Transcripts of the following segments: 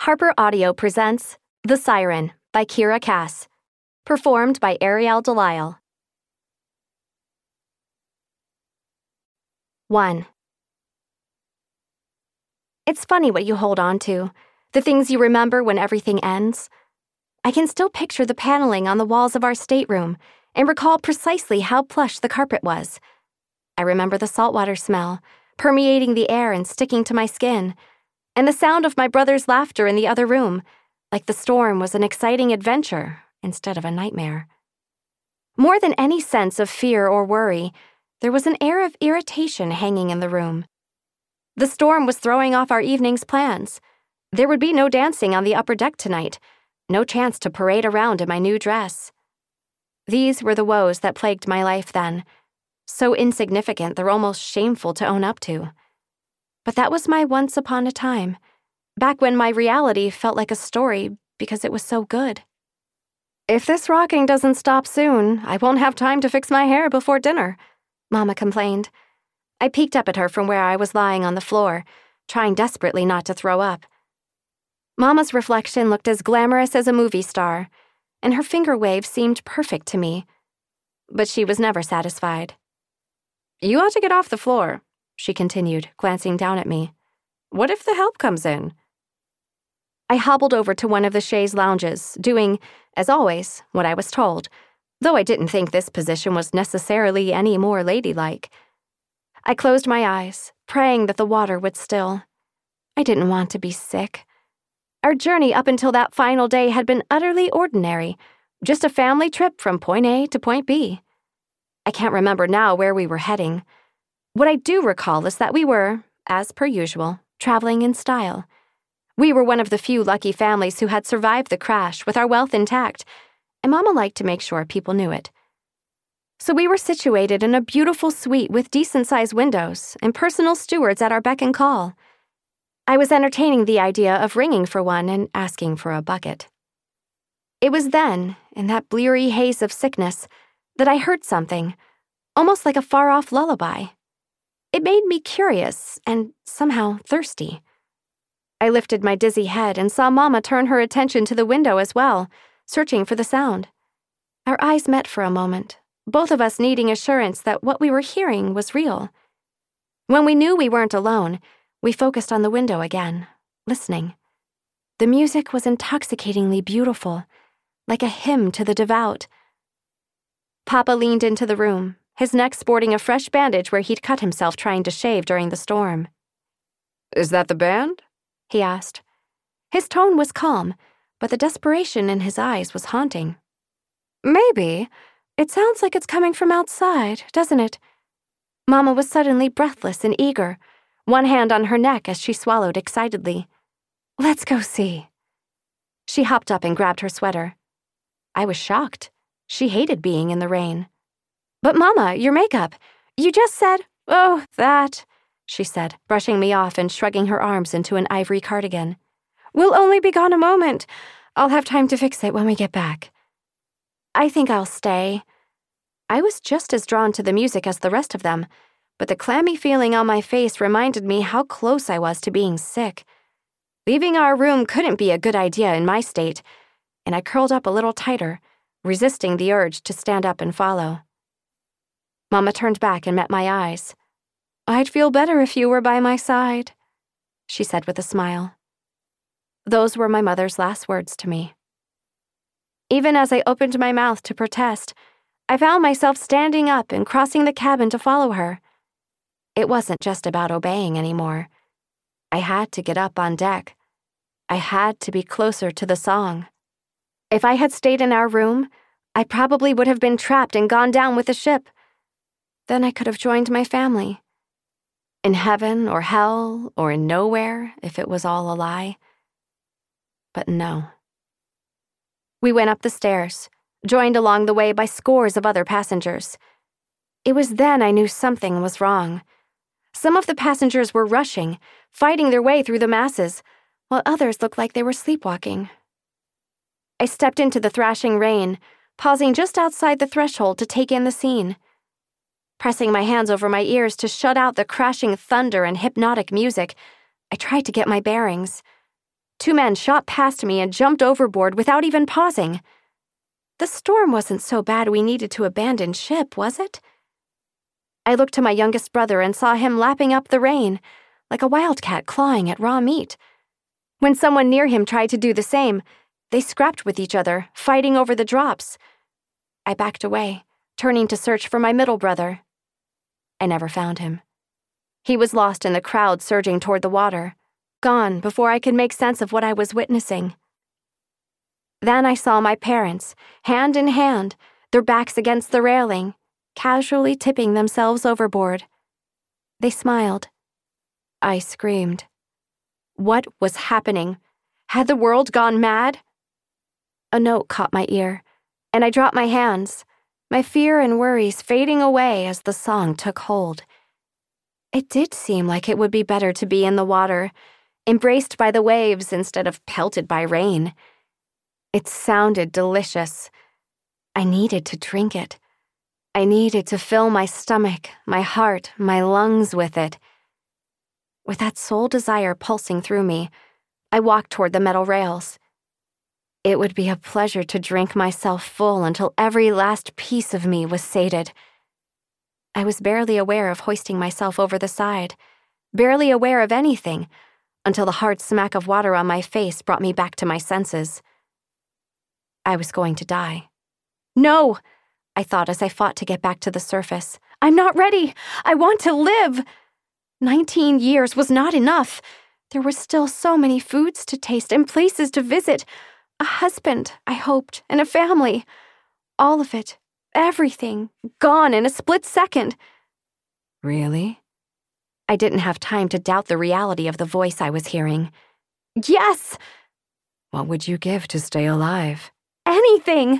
Harper Audio presents The Siren by Kiera Cass, performed by Ariel Delisle. 1. It's funny what you hold on to, the things you remember when everything ends. I can still picture the paneling on the walls of our stateroom and recall precisely how plush the carpet was. I remember the saltwater smell, permeating the air and sticking to my skin, and the sound of my brother's laughter in the other room, like the storm was an exciting adventure instead of a nightmare. More than any sense of fear or worry, there was an air of irritation hanging in the room. The storm was throwing off our evening's plans. There would be no dancing on the upper deck tonight, no chance to parade around in my new dress. These were the woes that plagued my life then, so insignificant they're almost shameful to own up to. But that was my once upon a time, back when my reality felt like a story because it was so good. "If this rocking doesn't stop soon, I won't have time to fix my hair before dinner," Mama complained. I peeked up at her from where I was lying on the floor, trying desperately not to throw up. Mama's reflection looked as glamorous as a movie star, and her finger waves seemed perfect to me. But she was never satisfied. "You ought to get off the floor," she continued, glancing down at me. "What if the help comes in?" I hobbled over to one of the chaise lounges, doing, as always, what I was told, though I didn't think this position was necessarily any more ladylike. I closed my eyes, praying that the water would still. I didn't want to be sick. Our journey up until that final day had been utterly ordinary, just a family trip from point A to point B. I can't remember now where we were heading. What I do recall is that we were, as per usual, traveling in style. We were one of the few lucky families who had survived the crash with our wealth intact, and Mama liked to make sure people knew it. So we were situated in a beautiful suite with decent-sized windows and personal stewards at our beck and call. I was entertaining the idea of ringing for one and asking for a bucket. It was then, in that bleary haze of sickness, that I heard something, almost like a far-off lullaby. It made me curious and somehow thirsty. I lifted my dizzy head and saw Mama turn her attention to the window as well, searching for the sound. Our eyes met for a moment, both of us needing assurance that what we were hearing was real. When we knew we weren't alone, we focused on the window again, listening. The music was intoxicatingly beautiful, like a hymn to the devout. Papa leaned into the room, his neck sporting a fresh bandage where he'd cut himself trying to shave during the storm. "Is that the band?" he asked. His tone was calm, but the desperation in his eyes was haunting. "Maybe. It sounds like it's coming from outside, doesn't it?" Mama was suddenly breathless and eager, one hand on her neck as she swallowed excitedly. "Let's go see." She hopped up and grabbed her sweater. I was shocked. She hated being in the rain. "But Mama, your makeup. You just said—" "Oh, that," she said, brushing me off and shrugging her arms into an ivory cardigan. "We'll only be gone a moment. I'll have time to fix it when we get back." "I think I'll stay." I was just as drawn to the music as the rest of them, but the clammy feeling on my face reminded me how close I was to being sick. Leaving our room couldn't be a good idea in my state, and I curled up a little tighter, resisting the urge to stand up and follow. Mama turned back and met my eyes. "I'd feel better if you were by my side," she said with a smile. Those were my mother's last words to me. Even as I opened my mouth to protest, I found myself standing up and crossing the cabin to follow her. It wasn't just about obeying anymore. I had to get up on deck. I had to be closer to the song. If I had stayed in our room, I probably would have been trapped and gone down with the ship. Then I could have joined my family. In heaven or hell or in nowhere, if it was all a lie. But no. We went up the stairs, joined along the way by scores of other passengers. It was then I knew something was wrong. Some of the passengers were rushing, fighting their way through the masses, while others looked like they were sleepwalking. I stepped into the thrashing rain, pausing just outside the threshold to take in the scene. Pressing my hands over my ears to shut out the crashing thunder and hypnotic music, I tried to get my bearings. 2 men shot past me and jumped overboard without even pausing. The storm wasn't so bad we needed to abandon ship, was it? I looked to my youngest brother and saw him lapping up the rain, like a wildcat clawing at raw meat. When someone near him tried to do the same, they scrapped with each other, fighting over the drops. I backed away, turning to search for my middle brother. I never found him. He was lost in the crowd surging toward the water, gone before I could make sense of what I was witnessing. Then I saw my parents, hand in hand, their backs against the railing, casually tipping themselves overboard. They smiled. I screamed. What was happening? Had the world gone mad? A note caught my ear, and I dropped my hands, my fear and worries fading away as the song took hold. It did seem like it would be better to be in the water, embraced by the waves instead of pelted by rain. It sounded delicious. I needed to drink it. I needed to fill my stomach, my heart, my lungs with it. With that sole desire pulsing through me, I walked toward the metal rails. It would be a pleasure to drink myself full until every last piece of me was sated. I was barely aware of hoisting myself over the side, barely aware of anything, until the hard smack of water on my face brought me back to my senses. I was going to die. No, I thought as I fought to get back to the surface. I'm not ready. I want to live. 19 years was not enough. There were still so many foods to taste and places to visit. A husband, I hoped, and a family. All of it, everything, gone in a split second. Really? I didn't have time to doubt the reality of the voice I was hearing. Yes! What would you give to stay alive? Anything!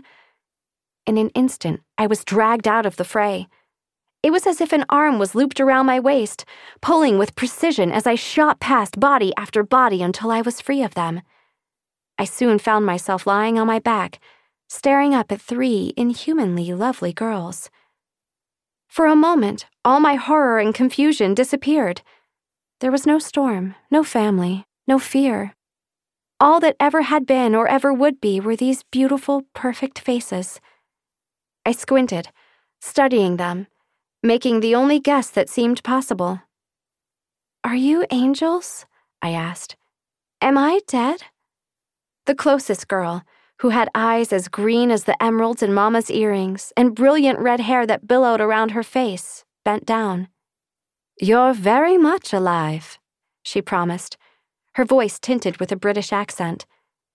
In an instant, I was dragged out of the fray. It was as if an arm was looped around my waist, pulling with precision as I shot past body after body until I was free of them. I soon found myself lying on my back, staring up at 3 inhumanly lovely girls. For a moment, all my horror and confusion disappeared. There was no storm, no family, no fear. All that ever had been or ever would be were these beautiful, perfect faces. I squinted, studying them, making the only guess that seemed possible. Are you angels? I asked. Am I dead? The closest girl, who had eyes as green as the emeralds in Mama's earrings and brilliant red hair that billowed around her face, bent down. You're very much alive, she promised, her voice tinted with a British accent.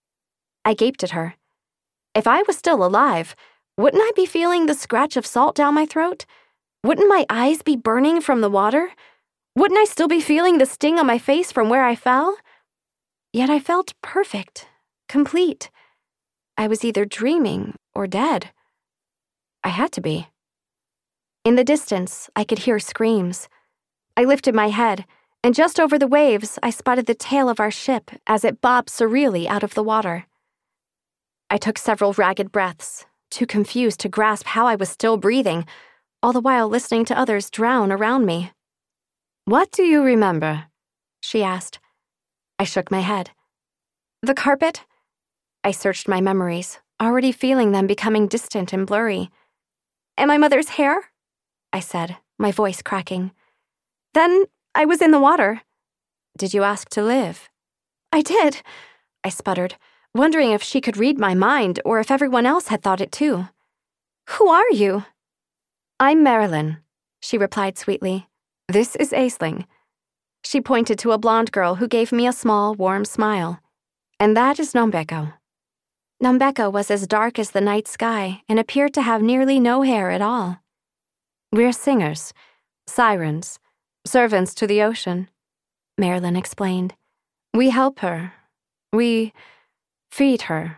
I gaped at her. If I was still alive, wouldn't I be feeling the scratch of salt down my throat? Wouldn't my eyes be burning from the water? Wouldn't I still be feeling the sting on my face from where I fell? Yet I felt perfect, complete. I was either dreaming or dead. I had to be. In the distance, I could hear screams. I lifted my head, and just over the waves, I spotted the tail of our ship as it bobbed surreally out of the water. I took several ragged breaths, too confused to grasp how I was still breathing, all the while listening to others drown around me. What do you remember? She asked. I shook my head. The carpet? I searched my memories, already feeling them becoming distant and blurry. And my mother's hair? I said, my voice cracking. Then I was in the water. Did you ask to live? I did, I sputtered, wondering if she could read my mind or if everyone else had thought it too. Who are you? I'm Marilyn, she replied sweetly. This is Aisling. She pointed to a blonde girl who gave me a small, warm smile. And that is Nombeko. Nombeko was as dark as the night sky and appeared to have nearly no hair at all. We're singers, sirens, servants to the ocean, Marilyn explained. We help her. We feed her.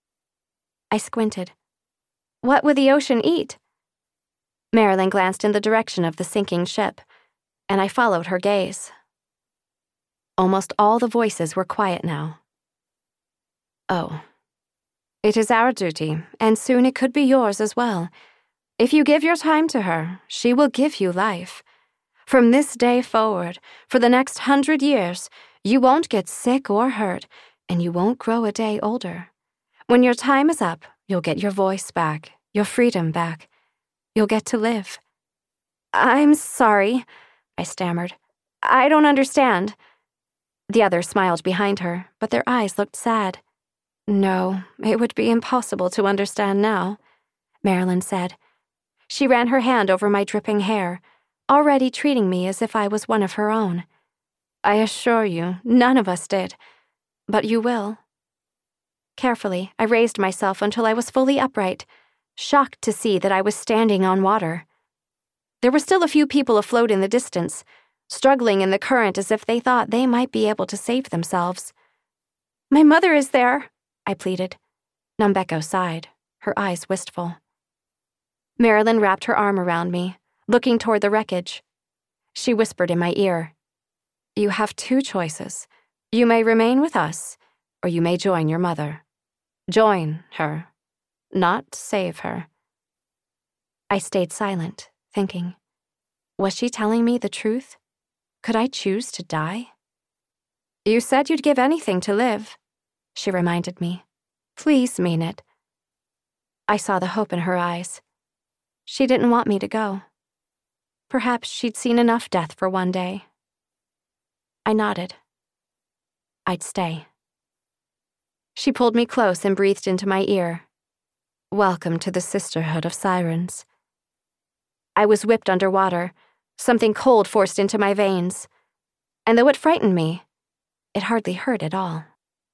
I squinted. What would the ocean eat? Marilyn glanced in the direction of the sinking ship, and I followed her gaze. Almost all the voices were quiet now. Oh. It is our duty, and soon it could be yours as well. If you give your time to her, she will give you life. From this day forward, for the next 100 years, you won't get sick or hurt, And you won't grow a day older. When your time is up, you'll get your voice back, your freedom back. You'll get to live." "I'm sorry," I stammered. "I don't understand." The others smiled behind her, but their eyes looked sad. "No, it would be impossible to understand now," Marilyn said. She ran her hand over my dripping hair, already treating me as if I was one of her own. "I assure you, none of us did. But you will." Carefully, I raised myself until I was fully upright, shocked to see that I was standing on water. There were still a few people afloat in the distance, struggling in the current as if they thought they might be able to save themselves. "My mother is there," I pleaded. Nombeko sighed, her eyes wistful. Marilyn wrapped her arm around me, looking toward the wreckage. She whispered in my ear, "You have two choices. You may remain with us, or you may join your mother. Join her, not save her." I stayed silent, thinking, was she telling me the truth? Could I choose to die? "You said you'd give anything to live," she reminded me. "Please mean it." I saw the hope in her eyes. She didn't want me to go. Perhaps she'd seen enough death for one day. I nodded. I'd stay. She pulled me close and breathed into my ear. "Welcome to the Sisterhood of Sirens." I was whipped underwater, something cold forced into my veins. And though it frightened me, it hardly hurt at all.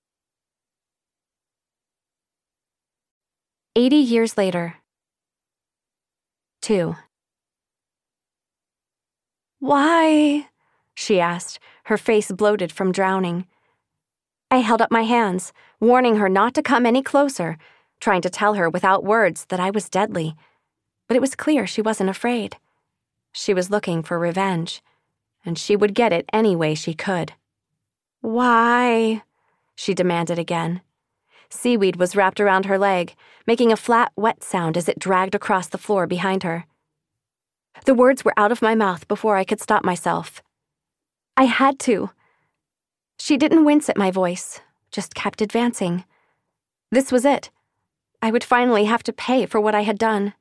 80 years later. 2. "Why?" she asked, her face bloated from drowning. I held up my hands, warning her not to come any closer, trying to tell her without words that I was deadly. But it was clear she wasn't afraid. She was looking for revenge, and she would get it any way she could. "Why?" she demanded again. Seaweed was wrapped around her leg, making a flat, wet sound as it dragged across the floor behind her. The words were out of my mouth before I could stop myself. I had to. She didn't wince at my voice, just kept advancing. This was it. I would finally have to pay for what I had done.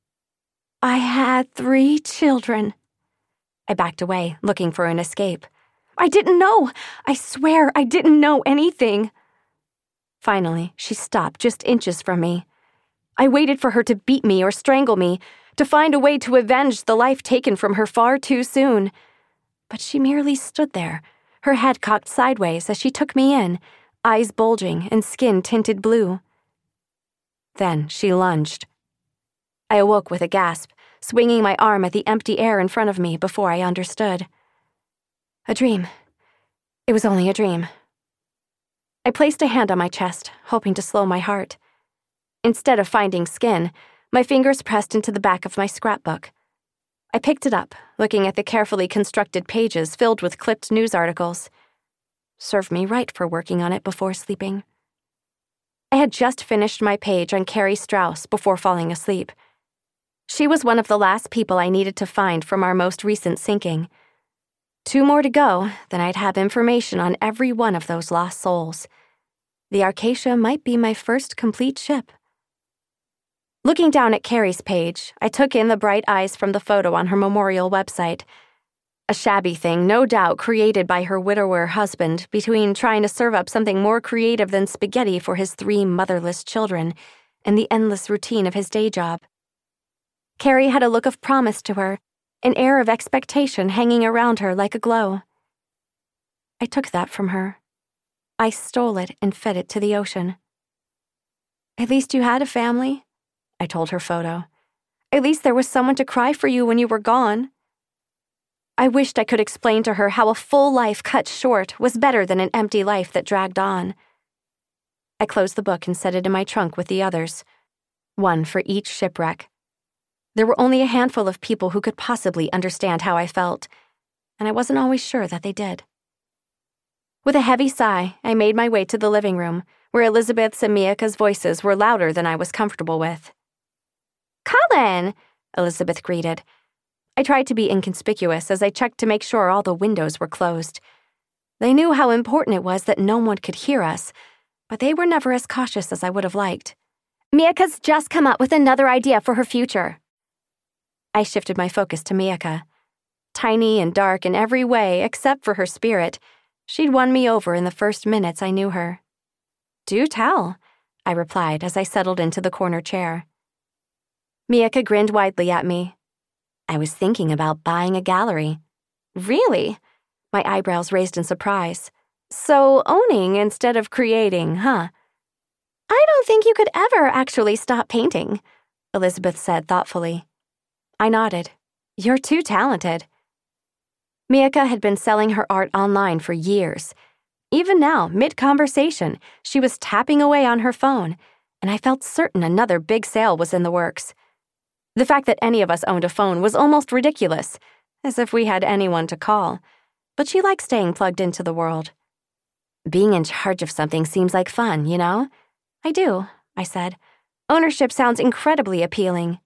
"I had 3 children. I backed away, looking for an escape. "I didn't know! I swear I didn't know anything." Finally, she stopped just inches from me. I waited for her to beat me or strangle me, to find a way to avenge the life taken from her far too soon. But she merely stood there, her head cocked sideways as she took me in, eyes bulging and skin tinted blue. Then she lunged. I awoke with a gasp, swinging my arm at the empty air in front of me before I understood. A dream. It was only a dream. I placed a hand on my chest, hoping to slow my heart. Instead of finding skin, my fingers pressed into the back of my scrapbook. I picked it up, looking at the carefully constructed pages filled with clipped news articles. Served me right for working on it before sleeping. I had just finished my page on Carrie Strauss before falling asleep. She was one of the last people I needed to find from our most recent sinking. 2 more to go, then I'd have information on every one of those lost souls. The Arcacia might be my first complete ship. Looking down at Carrie's page, I took in the bright eyes from the photo on her memorial website. A shabby thing, no doubt created by her widower husband between trying to serve up something more creative than spaghetti for his 3 motherless children and the endless routine of his day job. Carrie had a look of promise to her, an air of expectation hanging around her like a glow. I took that from her. I stole it and fed it to the ocean. "At least you had a family," I told her photo. "At least there was someone to cry for you when you were gone." I wished I could explain to her how a full life cut short was better than an empty life that dragged on. I closed the book and set it in my trunk with the others, 1 for each shipwreck. There were only a handful of people who could possibly understand how I felt, and I wasn't always sure that they did. With a heavy sigh, I made my way to the living room, where Elizabeth's and Miaka's voices were louder than I was comfortable with. "Cullen!" Elizabeth greeted. I tried to be inconspicuous as I checked to make sure all the windows were closed. They knew how important it was that no one could hear us, but they were never as cautious as I would have liked. Miyaka's just come up with another idea for her future. I shifted my focus to Miyaka. Tiny and dark in every way except for her spirit, she'd won me over in the first minutes I knew her. Do tell, I replied as I settled into the corner chair. Miyaka grinned widely at me. I was thinking about buying a gallery. Really? My eyebrows raised in surprise. So owning instead of creating, huh? I don't think you could ever actually stop painting, Elizabeth said thoughtfully. I nodded. You're too talented. Miyaka had been selling her art online for years. Even now, mid-conversation, she was tapping away on her phone, and I felt certain another big sale was in the works. The fact that any of us owned a phone was almost ridiculous, as if we had anyone to call. But she liked staying plugged into the world. Being in charge of something seems like fun, you know? I do, I said. Ownership sounds incredibly appealing.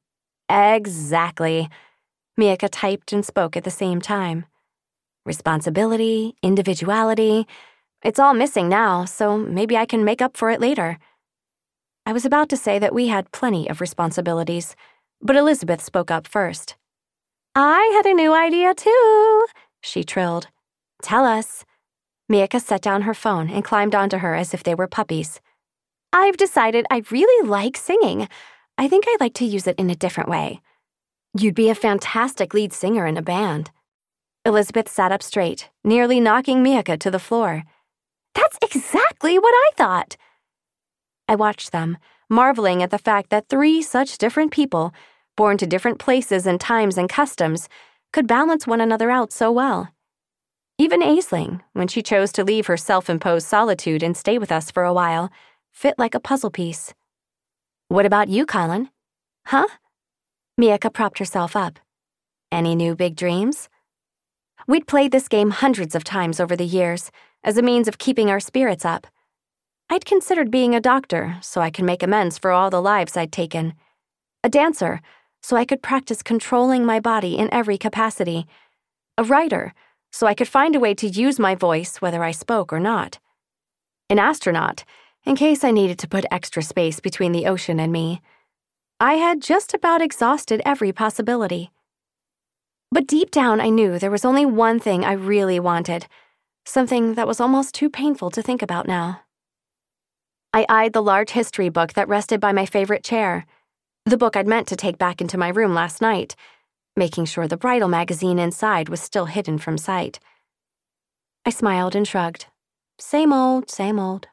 Exactly. Miyaka typed and spoke at the same time. Responsibility, individuality, it's all missing now, so maybe I can make up for it later. I was about to say that we had plenty of responsibilities, but Elizabeth spoke up first. I had a new idea too, she trilled. Tell us. Miyaka set down her phone and climbed onto her as if they were puppies. I've decided I really like singing. I think I'd like to use it in a different way. You'd be a fantastic lead singer in a band. Elizabeth sat up straight, nearly knocking Miyaka to the floor. That's exactly what I thought. I watched them, marveling at the fact that three such different people, born to different places and times and customs, could balance one another out so well. Even Aisling, when she chose to leave her self-imposed solitude and stay with us for a while, fit like a puzzle piece. What about you, Colin? Huh? Miyaka propped herself up. Any new big dreams? We'd played this game hundreds of times over the years, as a means of keeping our spirits up. I'd considered being a doctor, so I could make amends for all the lives I'd taken. A dancer, so I could practice controlling my body in every capacity. A writer, so I could find a way to use my voice whether I spoke or not. An astronaut, in case I needed to put extra space between the ocean and me. I had just about exhausted every possibility. But deep down I knew there was only one thing I really wanted, something that was almost too painful to think about now. I eyed the large history book that rested by my favorite chair, the book I'd meant to take back into my room last night, making sure the bridal magazine inside was still hidden from sight. I smiled and shrugged. Same old, same old.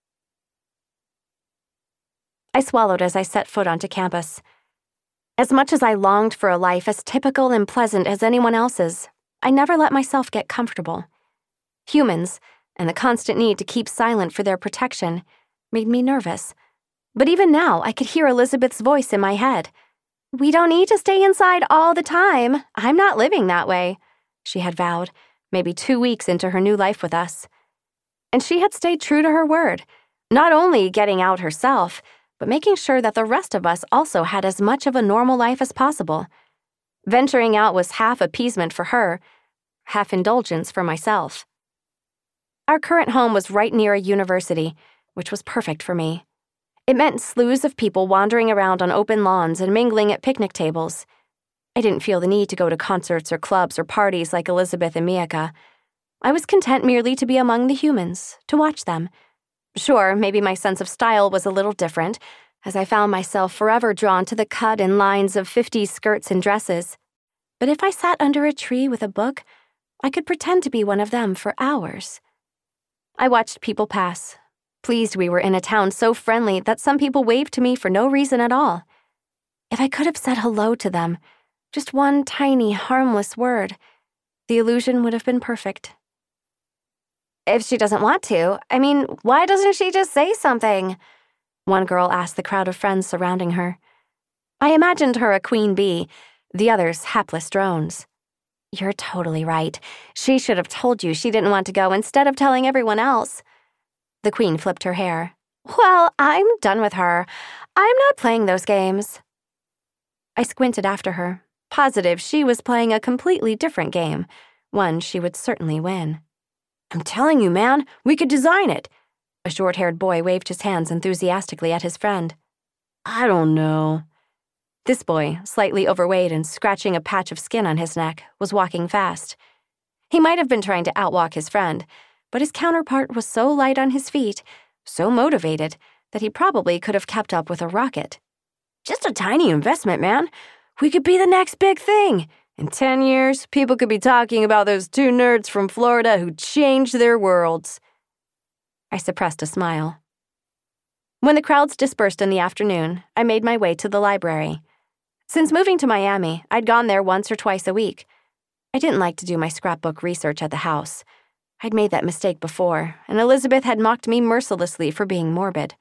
I swallowed as I set foot onto campus. As much as I longed for a life as typical and pleasant as anyone else's, I never let myself get comfortable. Humans, and the constant need to keep silent for their protection, made me nervous. But even now, I could hear Elizabeth's voice in my head. We don't need to stay inside all the time. I'm not living that way, she had vowed, maybe 2 weeks into her new life with us. And she had stayed true to her word, not only getting out herself, but making sure that the rest of us also had as much of a normal life as possible. Venturing out was half appeasement for her, half indulgence for myself. Our current home was right near a university, which was perfect for me. It meant slews of people wandering around on open lawns and mingling at picnic tables. I didn't feel the need to go to concerts or clubs or parties like Elizabeth and Miyaka. I was content merely to be among the humans, to watch them. Sure, maybe my sense of style was a little different, as I found myself forever drawn to the cut and lines of 50s skirts and dresses. But if I sat under a tree with a book, I could pretend to be one of them for hours. I watched people pass, pleased we were in a town so friendly that some people waved to me for no reason at all. If I could have said hello to them, just one tiny, harmless word, the illusion would have been perfect. If she doesn't want to, why doesn't she just say something? One girl asked the crowd of friends surrounding her. I imagined her a queen bee, the others hapless drones. You're totally right. She should have told you she didn't want to go instead of telling everyone else. The queen flipped her hair. Well, I'm done with her. I'm not playing those games. I squinted after her, positive she was playing a completely different game, one she would certainly win. I'm telling you, man, we could design it. A short-haired boy waved his hands enthusiastically at his friend. I don't know. This boy, slightly overweight and scratching a patch of skin on his neck, was walking fast. He might have been trying to outwalk his friend, but his counterpart was so light on his feet, so motivated, that he probably could have kept up with a rocket. Just a tiny investment, man. We could be the next big thing. In 10 years, people could be talking about those two nerds from Florida who changed their worlds. I suppressed a smile. When the crowds dispersed in the afternoon, I made my way to the library. Since moving to Miami, I'd gone there once or twice a week. I didn't like to do my scrapbook research at the house. I'd made that mistake before, and Elizabeth had mocked me mercilessly for being morbid.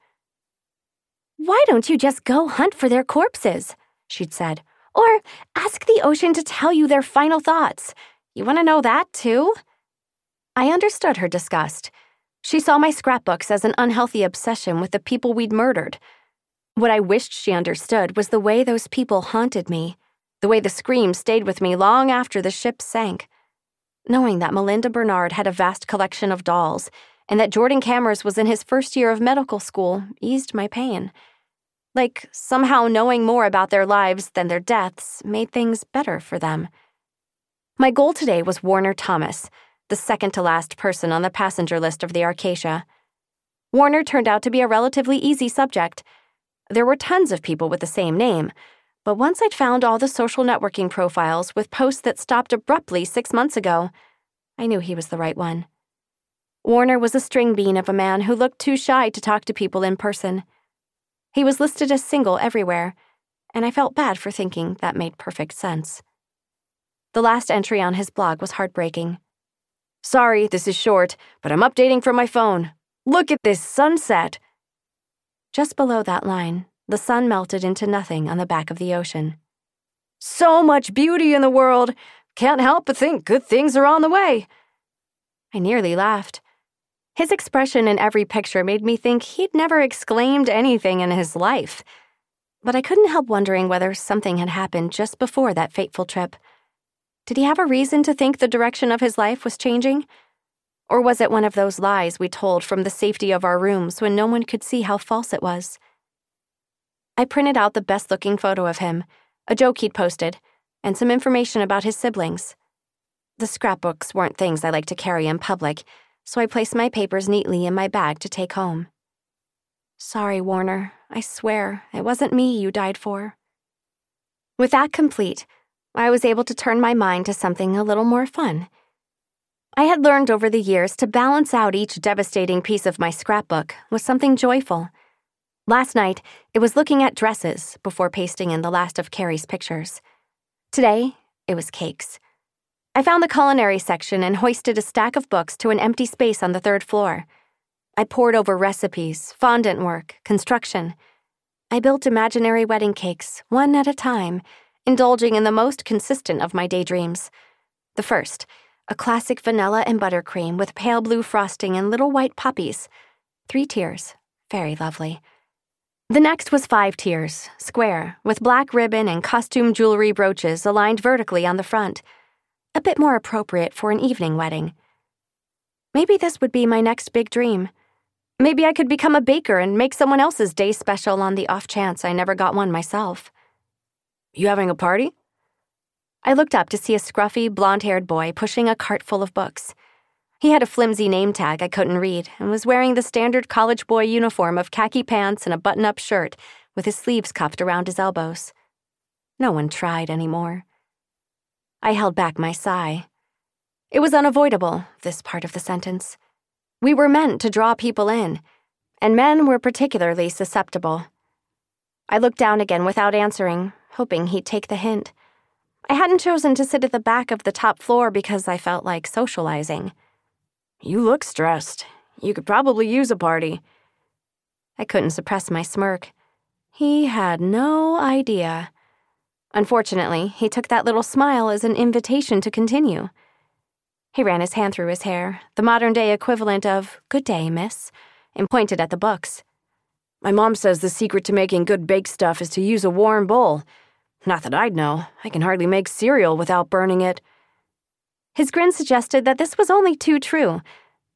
Why don't you just go hunt for their corpses? She'd said. Or ask the ocean to tell you their final thoughts. You want to know that, too? I understood her disgust. She saw my scrapbooks as an unhealthy obsession with the people we'd murdered. What I wished she understood was the way those people haunted me, the way the screams stayed with me long after the ship sank. Knowing that Melinda Bernard had a vast collection of dolls and that Jordan Cameras was in his first year of medical school eased my pain. Like somehow knowing more about their lives than their deaths made things better for them. My goal today was Warner Thomas, the second-to-last person on the passenger list of the Arcacia. Warner turned out to be a relatively easy subject. There were tons of people with the same name, but once I'd found all the social networking profiles with posts that stopped abruptly 6 months ago, I knew he was the right one. Warner was a string bean of a man who looked too shy to talk to people in person. He was listed as single everywhere, and I felt bad for thinking that made perfect sense. The last entry on his blog was heartbreaking. Sorry, this is short, but I'm updating from my phone. Look at this sunset. Just below that line, the sun melted into nothing on the back of the ocean. So much beauty in the world. Can't help but think good things are on the way. I nearly laughed. His expression in every picture made me think he'd never exclaimed anything in his life. But I couldn't help wondering whether something had happened just before that fateful trip. Did he have a reason to think the direction of his life was changing? Or was it one of those lies we told from the safety of our rooms when no one could see how false it was? I printed out the best-looking photo of him, a joke he'd posted, and some information about his siblings. The scrapbooks weren't things I like to carry in public, so I placed my papers neatly in my bag to take home. Sorry, Warner. I swear, it wasn't me you died for. With that complete, I was able to turn my mind to something a little more fun. I had learned over the years to balance out each devastating piece of my scrapbook with something joyful. Last night, it was looking at dresses before pasting in the last of Carrie's pictures. Today, it was cakes. I found the culinary section and hoisted a stack of books to an empty space on the 3rd floor. I pored over recipes, fondant work, construction. I built imaginary wedding cakes, one at a time, indulging in the most consistent of my daydreams. The first, a classic vanilla and buttercream with pale blue frosting and little white poppies. 3 tiers, very lovely. The next was 5 tiers, square, with black ribbon and costume jewelry brooches aligned vertically on the front. A bit more appropriate for an evening wedding. Maybe this would be my next big dream. Maybe I could become a baker and make someone else's day special on the off chance I never got one myself. You having a party? I looked up to see a scruffy, blonde-haired boy pushing a cart full of books. He had a flimsy name tag I couldn't read and was wearing the standard college boy uniform of khaki pants and a button-up shirt with his sleeves cuffed around his elbows. No one tried anymore. I held back my sigh. It was unavoidable, this part of the sentence. We were meant to draw people in, and men were particularly susceptible. I looked down again without answering, hoping he'd take the hint. I hadn't chosen to sit at the back of the top floor because I felt like socializing. You look stressed. You could probably use a party. I couldn't suppress my smirk. He had no idea. Unfortunately, he took that little smile as an invitation to continue. He ran his hand through his hair, the modern-day equivalent of, "Good day, miss," and pointed at the books. My mom says the secret to making good baked stuff is to use a warm bowl. Not that I'd know. I can hardly make cereal without burning it. His grin suggested that this was only too true,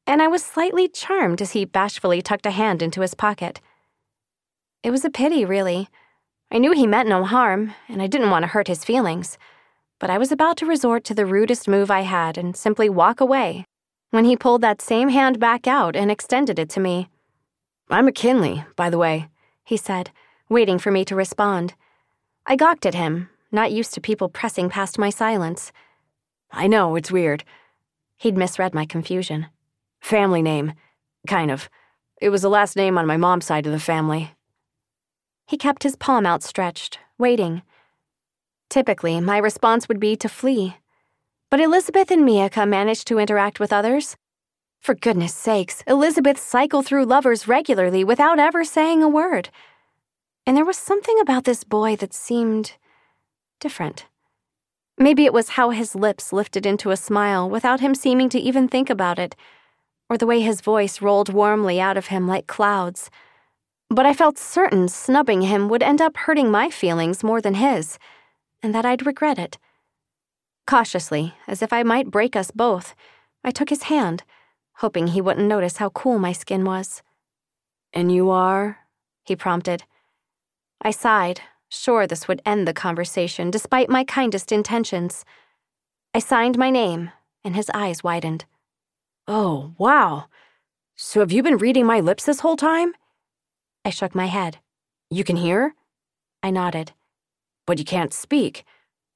and I was slightly charmed as he bashfully tucked a hand into his pocket. It was a pity, really. I knew he meant no harm, and I didn't want to hurt his feelings, but I was about to resort to the rudest move I had and simply walk away when he pulled that same hand back out and extended it to me. "I'm McKinley, by the way," he said, waiting for me to respond. I gawked at him, not used to people pressing past my silence. "I know, it's weird." He'd misread my confusion. "Family name. Kind of. It was the last name on my mom's side of the family." He kept his palm outstretched, waiting. Typically, my response would be to flee. But Elizabeth and Mieka managed to interact with others. For goodness sakes, Elizabeth cycled through lovers regularly without ever saying a word. And there was something about this boy that seemed different. Maybe it was how his lips lifted into a smile without him seeming to even think about it, or the way his voice rolled warmly out of him like clouds. But I felt certain snubbing him would end up hurting my feelings more than his, and that I'd regret it. Cautiously, as if I might break us both, I took his hand, hoping he wouldn't notice how cool my skin was. "And you are?" he prompted. I sighed, sure this would end the conversation despite my kindest intentions. I signed my name, and his eyes widened. "Oh, wow. So have you been reading my lips this whole time?" I shook my head. "You can hear?" I nodded. "But you can't speak."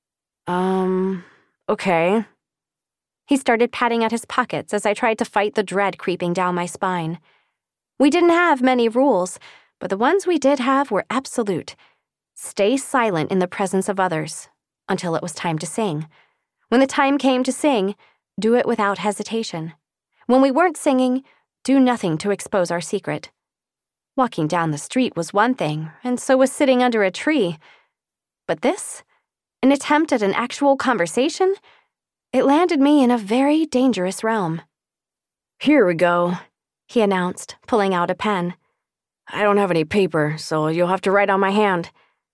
Okay." He started patting at his pockets as I tried to fight the dread creeping down my spine. We didn't have many rules, but the ones we did have were absolute. Stay silent in the presence of others, until it was time to sing. When the time came to sing, do it without hesitation. When we weren't singing, do nothing to expose our secret. Walking down the street was one thing, and so was sitting under a tree. But this? An attempt at an actual conversation? It landed me in a very dangerous realm. "Here we go," he announced, pulling out a pen. "I don't have any paper, so you'll have to write on my hand."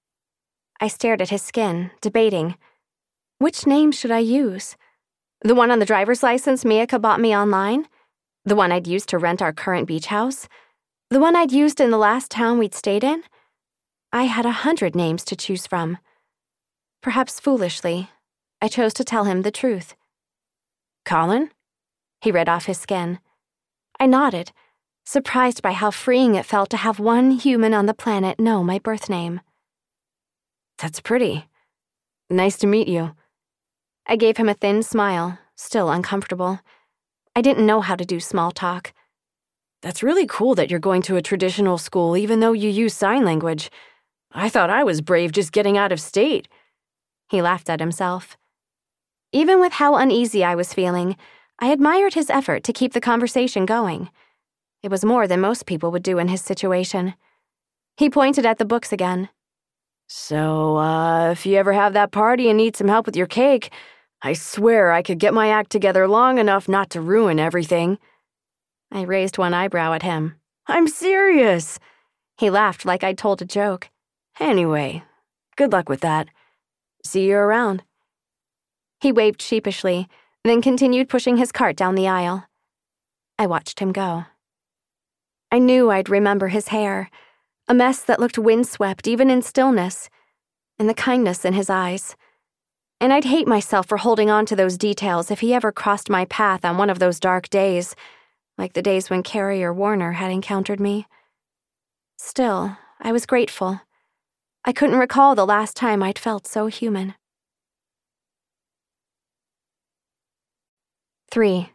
I stared at his skin, debating. Which name should I use? The one on the driver's license Mieka bought me online? The one I'd used to rent our current beach house? The one I'd used in the last town we'd stayed in? I had 100 names to choose from. Perhaps foolishly, I chose to tell him the truth. "Colin?" He read off his skin. I nodded, surprised by how freeing it felt to have one human on the planet know my birth name. "That's pretty. Nice to meet you." I gave him a thin smile, still uncomfortable. I didn't know how to do small talk. "That's really cool that you're going to a traditional school even though you use sign language. I thought I was brave just getting out of state." He laughed at himself. Even with how uneasy I was feeling, I admired his effort to keep the conversation going. It was more than most people would do in his situation. He pointed at the books again. "So, if you ever have that party and need some help with your cake, I swear I could get my act together long enough not to ruin everything." I raised one eyebrow at him. "I'm serious." He laughed like I'd told a joke. "Anyway, good luck with that. See you around." He waved sheepishly, then continued pushing his cart down the aisle. I watched him go. I knew I'd remember his hair, a mess that looked windswept even in stillness, and the kindness in his eyes. And I'd hate myself for holding on to those details if he ever crossed my path on one of those dark days, like the days when Carrie or Warner had encountered me. Still, I was grateful. I couldn't recall the last time I'd felt so human. 3.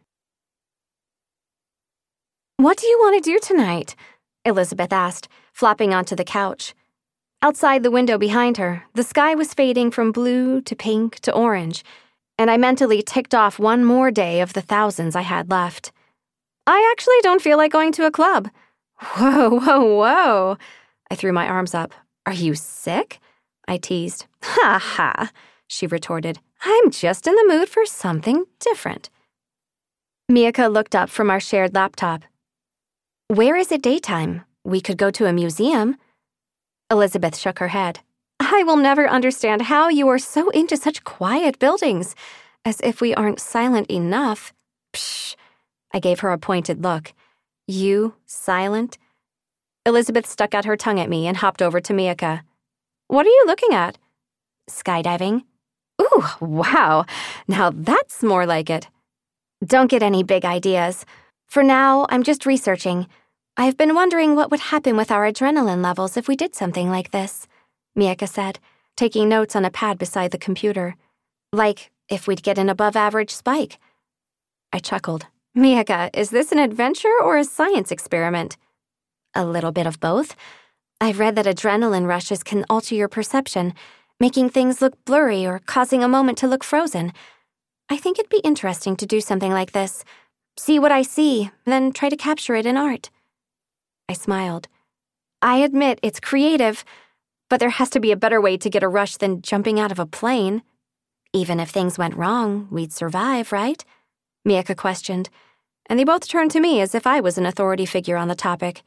"What do you want to do tonight?" Elizabeth asked, flopping onto the couch. Outside the window behind her, the sky was fading from blue to pink to orange, and I mentally ticked off one more day of the thousands I had left. "I actually don't feel like going to a club." Whoa. I threw my arms up. "Are you sick?" I teased. "Ha ha," she retorted. "I'm just in the mood for something different." Mieka looked up from our shared laptop. "Where is it daytime? We could go to a museum." Elizabeth shook her head. "I will never understand how you are so into such quiet buildings, as if we aren't silent enough." "Psh, I gave her a pointed look. You, silent? Elizabeth stuck out her tongue at me and hopped over to Miaka. What are you looking at? Skydiving. Ooh, wow. Now that's more like it. Don't get any big ideas. For now, I'm just researching. I've been wondering what would happen with our adrenaline levels if we did something like this, Miaka said, taking notes on a pad beside the computer. Like if we'd get an above-average spike. I chuckled. Miaka, is this an adventure or a science experiment? A little bit of both. I've read that adrenaline rushes can alter your perception, making things look blurry or causing a moment to look frozen. I think it'd be interesting to do something like this. See what I see, then try to capture it in art. I smiled. I admit it's creative, but there has to be a better way to get a rush than jumping out of a plane. Even if things went wrong, we'd survive, right? Miaka questioned, and they both turned to me as if I was an authority figure on the topic.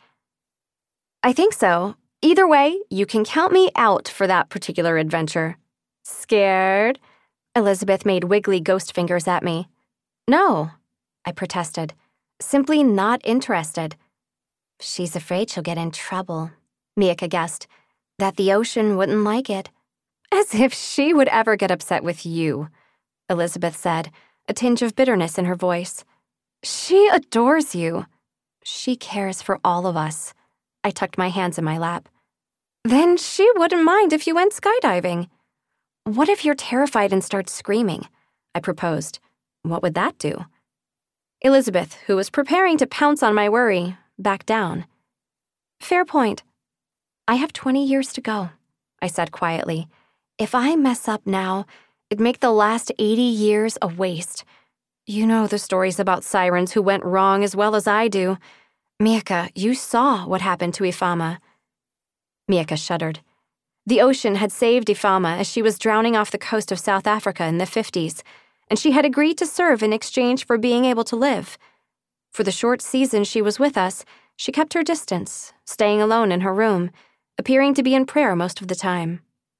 I think so. Either way, you can count me out for that particular adventure. Scared? Elizabeth made wiggly ghost fingers at me. No, I protested. Simply not interested. She's afraid she'll get in trouble, Miaka guessed. That the ocean wouldn't like it. As if she would ever get upset with you, Elizabeth said, a tinge of bitterness in her voice. She adores you. She cares for all of us. I tucked my hands in my lap. Then she wouldn't mind if you went skydiving. What if you're terrified and start screaming? I proposed. What would that do? Elizabeth, who was preparing to pounce on my worry, backed down. Fair point. I have 20 years to go, I said quietly. If I mess up now, it'd make the last 80 years a waste. You know the stories about sirens who went wrong as well as I do. Miaka, you saw what happened to Ifama. Miaka shuddered. The ocean had saved Ifama as she was drowning off the coast of South Africa in the 50s, and she had agreed to serve in exchange for being able to live. For the short season she was with us, she kept her distance, staying alone in her room, appearing to be in prayer most of the time.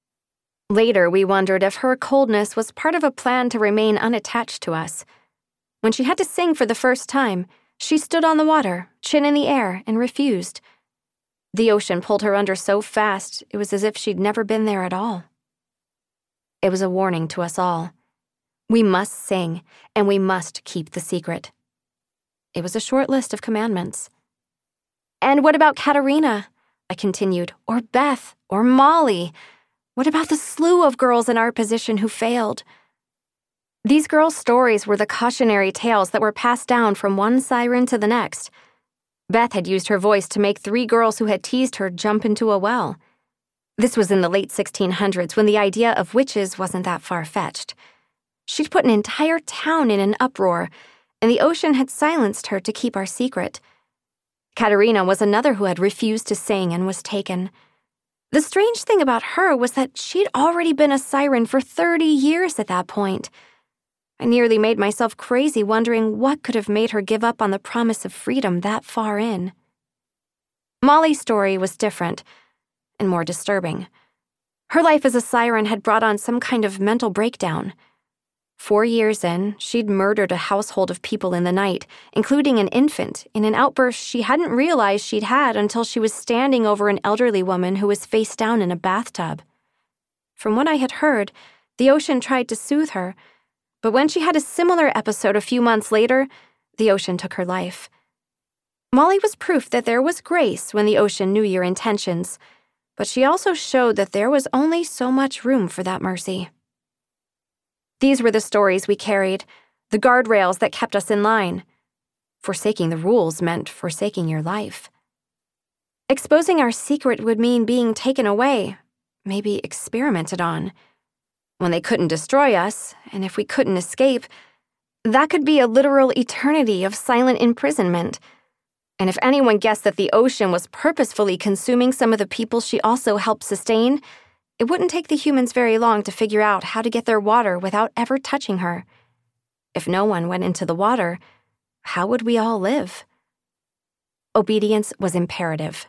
Later, we wondered if her coldness was part of a plan to remain unattached to us. When she had to sing for the first time, she stood on the water, chin in the air, and refused. The ocean pulled her under so fast, it was as if she'd never been there at all. It was a warning to us all. We must sing, and we must keep the secret. It was a short list of commandments. And what about Katerina? I continued. Or Beth, or Molly? What about the slew of girls in our position who failed? These girls' stories were the cautionary tales that were passed down from one siren to the next. Beth had used her voice to make 3 girls who had teased her jump into a well. This was in the late 1600s when the idea of witches wasn't that far-fetched. She'd put an entire town in an uproar, and the ocean had silenced her to keep our secret. Katerina was another who had refused to sing and was taken. The strange thing about her was that she'd already been a siren for 30 years at that point. I nearly made myself crazy wondering what could have made her give up on the promise of freedom that far in. Molly's story was different and more disturbing. Her life as a siren had brought on some kind of mental breakdown. 4 years in, she'd murdered a household of people in the night, including an infant, in an outburst she hadn't realized she'd had until she was standing over an elderly woman who was face down in a bathtub. From what I had heard, the ocean tried to soothe her, but when she had a similar episode a few months later, the ocean took her life. Molly was proof that there was grace when the ocean knew your intentions, but she also showed that there was only so much room for that mercy. These were the stories we carried, the guardrails that kept us in line. Forsaking the rules meant forsaking your life. Exposing our secret would mean being taken away, maybe experimented on. When they couldn't destroy us, and if we couldn't escape, that could be a literal eternity of silent imprisonment. And if anyone guessed that the ocean was purposefully consuming some of the people she also helped sustain, it wouldn't take the humans very long to figure out how to get their water without ever touching her. If no one went into the water, how would we all live? Obedience was imperative.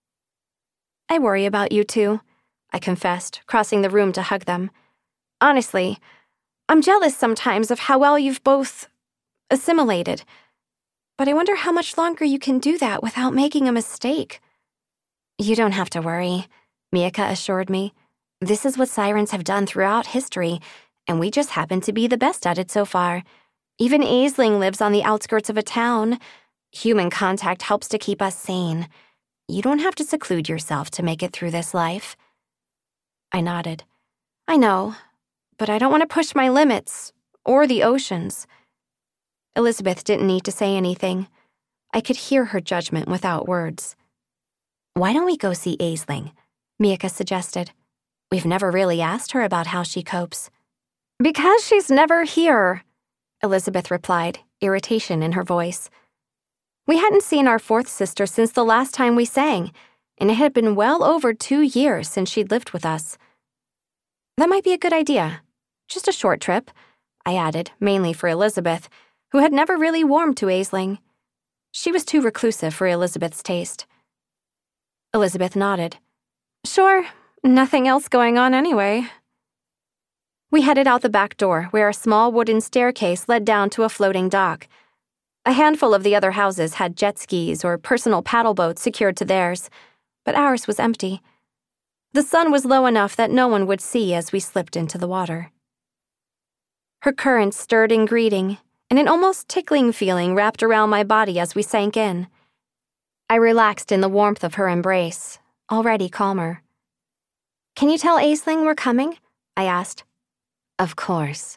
I worry about you two, I confessed, crossing the room to hug them. Honestly, I'm jealous sometimes of how well you've both assimilated. but I wonder how much longer you can do that without making a mistake. You don't have to worry, Mieka assured me. This is what sirens have done throughout history, and we just happen to be the best at it so far. Even Aisling lives on the outskirts of a town. Human contact helps to keep us sane. You don't have to seclude yourself to make it through this life. I nodded. I know, but I don't want to push my limits, or the oceans. Elizabeth didn't need to say anything. I could hear her judgment without words. Why don't we go see Aisling? Mieka suggested. We've never really asked her about how she copes. Because she's never here, Elizabeth replied, irritation in her voice. We hadn't seen our fourth sister since the last time we sang, and it had been well over 2 years since she'd lived with us. That might be a good idea. Just a short trip, I added, mainly for Elizabeth, who had never really warmed to Aisling. She was too reclusive for Elizabeth's taste. Elizabeth nodded. Sure, nothing else going on anyway. We headed out the back door, where a small wooden staircase led down to a floating dock. A handful of the other houses had jet skis or personal paddle boats secured to theirs, but ours was empty. The sun was low enough that no one would see as we slipped into the water. Her current stirred in greeting, and an almost tickling feeling wrapped around my body as we sank in. I relaxed in the warmth of her embrace, already calmer. Can you tell Aisling we're coming? I asked. Of course.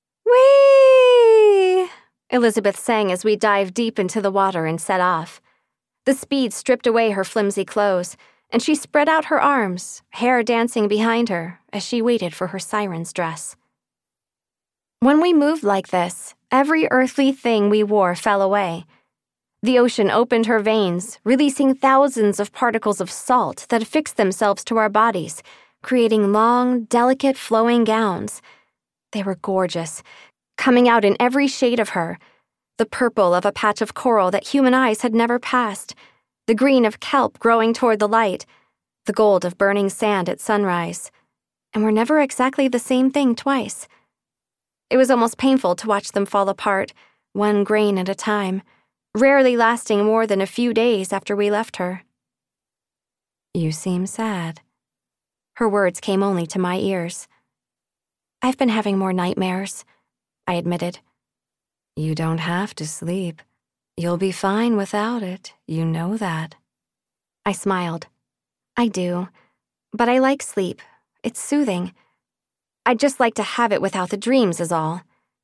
Whee! Elizabeth sang as we dived deep into the water and set off. The speed stripped away her flimsy clothes, and she spread out her arms, hair dancing behind her as she waited for her siren's dress. When we moved like this, every earthly thing we wore fell away. The ocean opened her veins, releasing thousands of particles of salt that affixed themselves to our bodies, creating long, delicate, flowing gowns. They were gorgeous, coming out in every shade of her, the purple of a patch of coral that human eyes had never passed, the green of kelp growing toward the light, the gold of burning sand at sunrise, and were never exactly the same thing twice. It was almost painful to watch them fall apart, one grain at a time, rarely lasting more than a few days after we left her. You seem sad. Her words came only to my ears. I've been having more nightmares, I admitted. You don't have to sleep. You'll be fine without it, you know that. I smiled. I do, but I like sleep. It's soothing. I'd just like to have it without the dreams is all.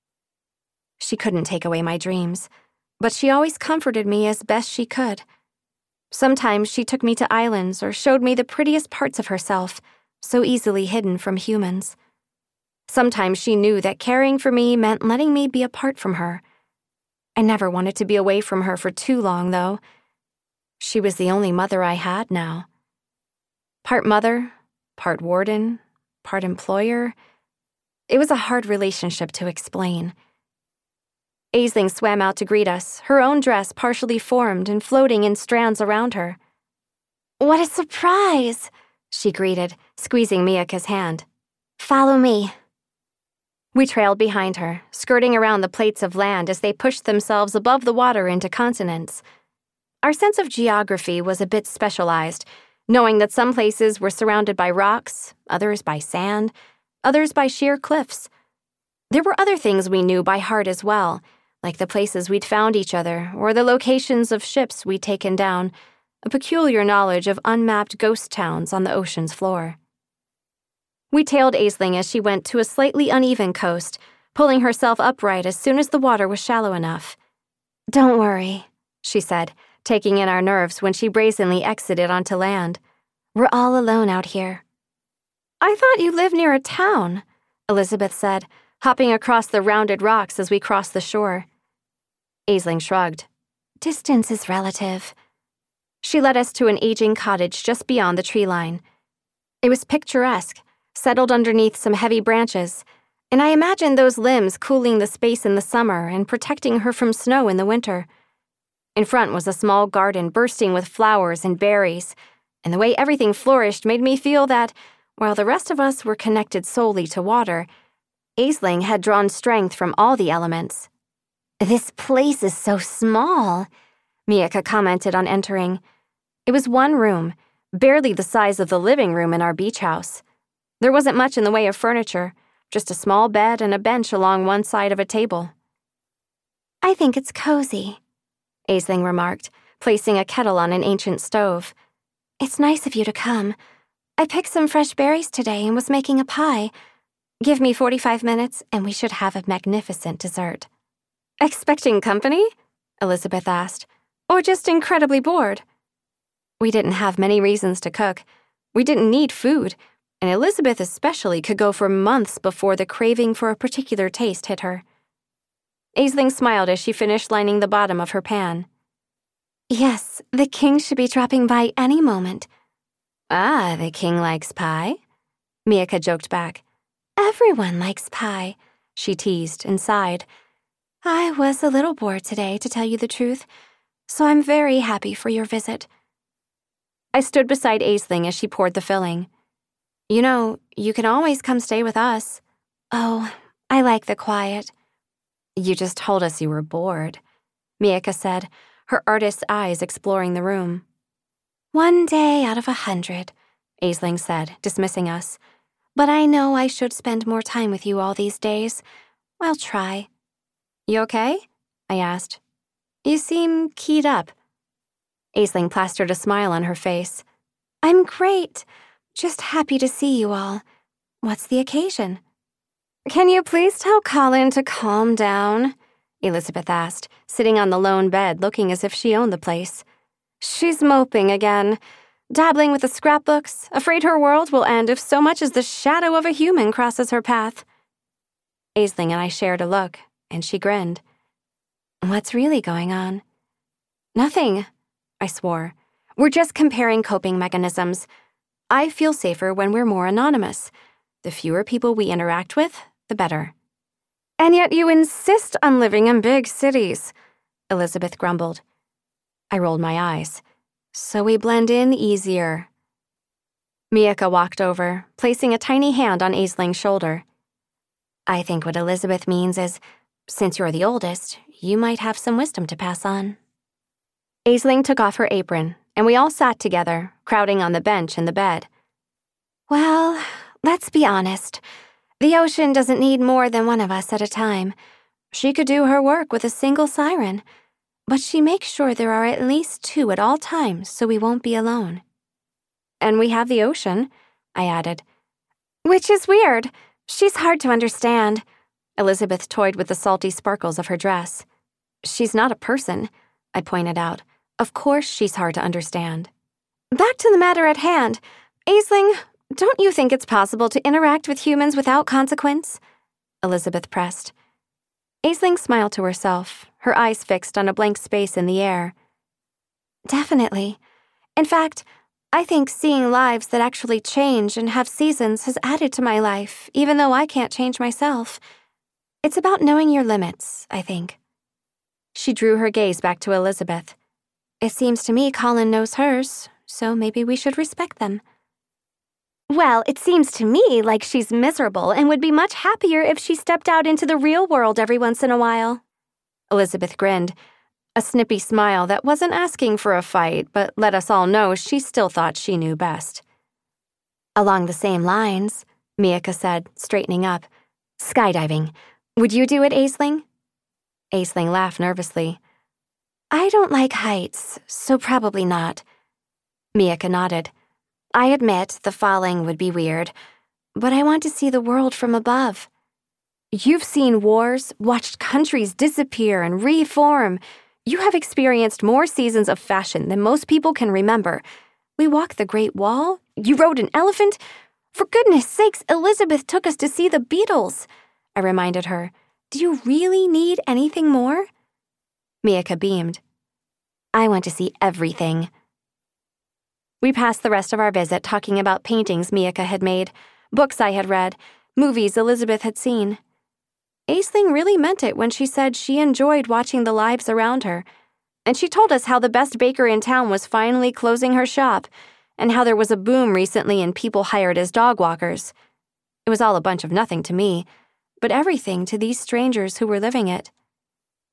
She couldn't take away my dreams, but she always comforted me as best she could. Sometimes she took me to islands or showed me the prettiest parts of herself, so easily hidden from humans. Sometimes she knew that caring for me meant letting me be apart from her. I never wanted to be away from her for too long, though. She was the only mother I had now. Part mother, part warden, part employer. It was a hard relationship to explain. Aisling swam out to greet us, her own dress partially formed and floating in strands around her. What a surprise, she greeted, squeezing Mieka's hand. Follow me. We trailed behind her, skirting around the plates of land as they pushed themselves above the water into continents. Our sense of geography was a bit specialized, knowing that some places were surrounded by rocks, others by sand, others by sheer cliffs. There were other things we knew by heart as well, like the places we'd found each other or the locations of ships we'd taken down, a peculiar knowledge of unmapped ghost towns on the ocean's floor. We tailed Aisling as she went to a slightly uneven coast, pulling herself upright as soon as the water was shallow enough. Don't worry, she said, taking in our nerves when she brazenly exited onto land. We're all alone out here. I thought you lived near a town, Elizabeth said, hopping across the rounded rocks as we crossed the shore. Aisling shrugged. Distance is relative. She led us to an aging cottage just beyond the tree line. It was picturesque, settled underneath some heavy branches, and I imagined those limbs cooling the space in the summer and protecting her from snow in the winter. In front was a small garden bursting with flowers and berries, and the way everything flourished made me feel that, while the rest of us were connected solely to water, Aisling had drawn strength from all the elements. "This place is so small," Mieka commented on entering. It was one room, barely the size of the living room in our beach house. There wasn't much in the way of furniture, just a small bed and a bench along one side of a table. "I think it's cozy," Aisling remarked, placing a kettle on an ancient stove. "It's nice of you to come. I picked some fresh berries today and was making a pie. Give me 45 minutes and we should have a magnificent dessert." "Expecting company?" Elizabeth asked. "Or just incredibly bored?" We didn't have many reasons to cook. We didn't need food, and Elizabeth especially could go for months before the craving for a particular taste hit her. Aisling smiled as she finished lining the bottom of her pan. "Yes, the king should be dropping by any moment." "Ah, the king likes pie?" Mieka joked back. "Everyone likes pie," she teased and sighed. "I was a little bored today, to tell you the truth, so I'm very happy for your visit." I stood beside Aisling as she poured the filling. "You know, you can always come stay with us." "Oh, I like the quiet." "You just told us you were bored," Mieka said, her artist's eyes exploring the room. "One day out of 100, Aisling said, dismissing us. "But I know I should spend more time with you all these days. I'll try." "You okay?" I asked. "You seem keyed up." Aisling plastered a smile on her face. "I'm great. Just happy to see you all. What's the occasion?" "Can you please tell Colin to calm down?" Elizabeth asked, sitting on the lone bed looking as if she owned the place. "She's moping again, dabbling with the scrapbooks, afraid her world will end if so much as the shadow of a human crosses her path." Aisling and I shared a look, and she grinned. "What's really going on?" "Nothing," I swore. "We're just comparing coping mechanisms. I feel safer when we're more anonymous. The fewer people we interact with, the better." "And yet you insist on living in big cities," Elizabeth grumbled. I rolled my eyes. "So we blend in easier." Mieka walked over, placing a tiny hand on Aisling's shoulder. "I think what Elizabeth means is, since you're the oldest, you might have some wisdom to pass on." Aisling took off her apron, and we all sat together, crowding on the bench and the bed. "Well, let's be honest. The ocean doesn't need more than one of us at a time. She could do her work with a single siren, but she makes sure there are at least 2 at all times so we won't be alone." "And we have the ocean," I added. "Which is weird. She's hard to understand." Elizabeth toyed with the salty sparkles of her dress. "She's not a person," I pointed out. "Of course she's hard to understand." "Back to the matter at hand. Aisling, don't you think it's possible to interact with humans without consequence?" Elizabeth pressed. Aisling smiled to herself, her eyes fixed on a blank space in the air. "Definitely. In fact, I think seeing lives that actually change and have seasons has added to my life, even though I can't change myself. It's about knowing your limits, I think." She drew her gaze back to Elizabeth. "It seems to me Colin knows hers, so maybe we should respect them." "Well, it seems to me like she's miserable and would be much happier if she stepped out into the real world every once in a while." Elizabeth grinned, a snippy smile that wasn't asking for a fight but let us all know she still thought she knew best. "Along the same lines," Mieka said, straightening up, "skydiving. Would you do it, Aisling?" Aisling laughed nervously. "I don't like heights, so probably not." Mieka nodded. "I admit the falling would be weird, but I want to see the world from above." "You've seen wars, watched countries disappear and reform. You have experienced more seasons of fashion than most people can remember. We walked the Great Wall. You rode an elephant. For goodness sakes, Elizabeth took us to see the Beatles," I reminded her. "Do you really need anything more?" Mieka beamed. "I want to see everything." We passed the rest of our visit talking about paintings Mieka had made, books I had read, movies Elizabeth had seen. Aisling really meant it when she said she enjoyed watching the lives around her, and she told us how the best baker in town was finally closing her shop, and how there was a boom recently in people hired as dog walkers. It was all a bunch of nothing to me, but everything to these strangers who were living it.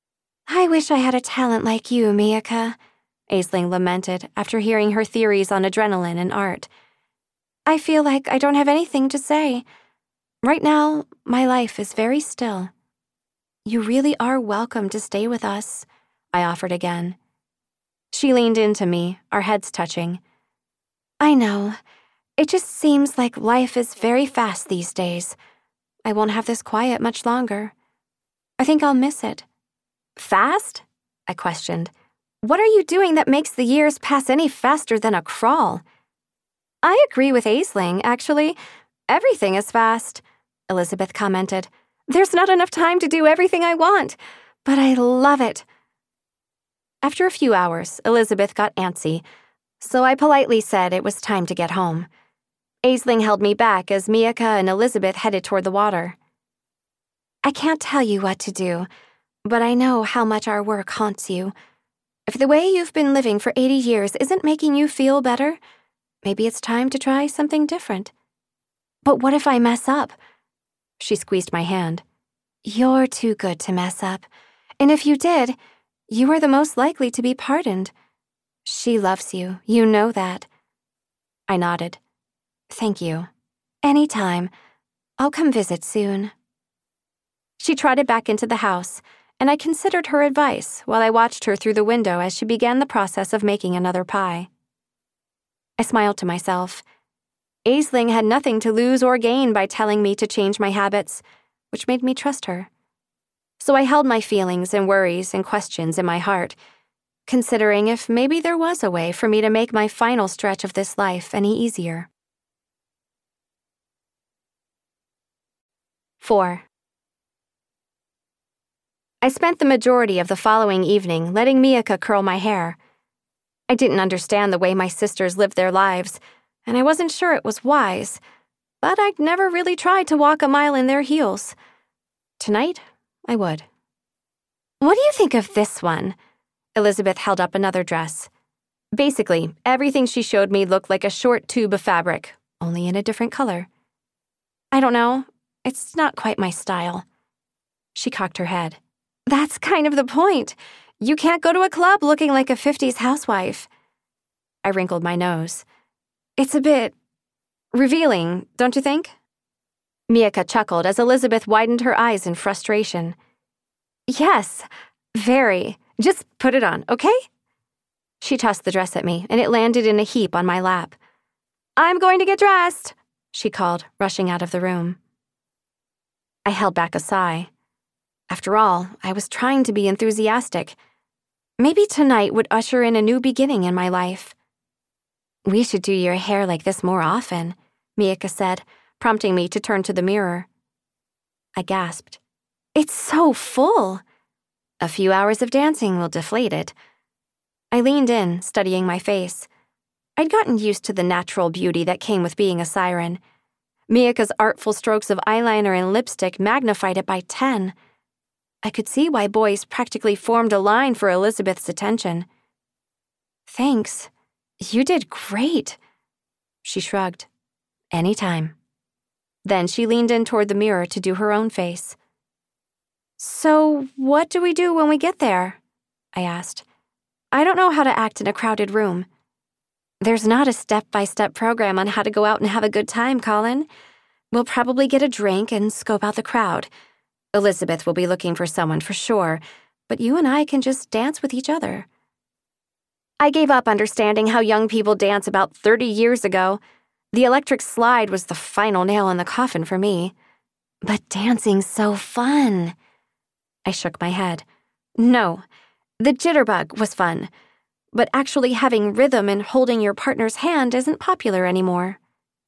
I wish I had a talent like you, Miyaka, Aisling lamented after hearing her theories on adrenaline and art. I feel like I don't have anything to say. Right now, my life is very still. You really are welcome to stay with us, I offered again. She leaned into me, our heads touching. I know. It just seems like life is very fast these days. I won't have this quiet much longer. I think I'll miss it. Fast? I questioned. What are you doing that makes the years pass any faster than a crawl? I agree with Aisling, actually. Everything is fast, Elizabeth commented. There's not enough time to do everything I want, but I love it. After a few hours, Elizabeth got antsy, so I politely said it was time to get home. Aisling held me back as Miyaka and Elizabeth headed toward the water. I can't tell you what to do, but I know how much our work haunts you. If the way you've been living for 80 years isn't making you feel better, maybe it's time to try something different. But what if I mess up? She squeezed my hand. You're too good to mess up, and if you did, you are the most likely to be pardoned. She loves you, you know that. I nodded. Thank you. Anytime. I'll come visit soon. She trotted back into the house, and I considered her advice while I watched her through the window as she began the process of making another pie. I smiled to myself. Aisling had nothing to lose or gain by telling me to change my habits, which made me trust her. So I held my feelings and worries and questions in my heart, considering if maybe there was a way for me to make my final stretch of this life any easier. 4. I spent the majority of the following evening letting Miyaka curl my hair. I didn't understand the way my sisters lived their lives, and I wasn't sure it was wise, but I'd never really tried to walk a mile in their heels. Tonight, I would. What do you think of this one? Elizabeth held up another dress. Basically, everything she showed me looked like a short tube of fabric, only in a different color. I don't know. It's not quite my style. She cocked her head. That's kind of the point. You can't go to a club looking like a 50s housewife. I wrinkled my nose. It's a bit revealing, don't you think? Miyaka chuckled as Elizabeth widened her eyes in frustration. Yes, very. Just put it on, okay? She tossed the dress at me, and it landed in a heap on my lap. I'm going to get dressed, she called, rushing out of the room. I held back a sigh. After all, I was trying to be enthusiastic. Maybe tonight would usher in a new beginning in my life. We should do your hair like this more often, Miyaka said, prompting me to turn to the mirror. I gasped. It's so full. A few hours of dancing will deflate it. I leaned in, studying my face. I'd gotten used to the natural beauty that came with being a siren. Miyaka's artful strokes of eyeliner and lipstick magnified it by 10. I could see why boys practically formed a line for Elizabeth's attention. Thanks. You did great. She shrugged. Anytime. Then she leaned in toward the mirror to do her own face. So, what do we do when we get there? I asked. I don't know how to act in a crowded room. There's not a step-by-step program on how to go out and have a good time, Colin. We'll probably get a drink and scope out the crowd. Elizabeth will be looking for someone for sure, but you and I can just dance with each other. I gave up understanding how young people dance about 30 years ago. The electric slide was the final nail in the coffin for me. But dancing's so fun. I shook my head. No, the jitterbug was fun, but actually having rhythm and holding your partner's hand isn't popular anymore.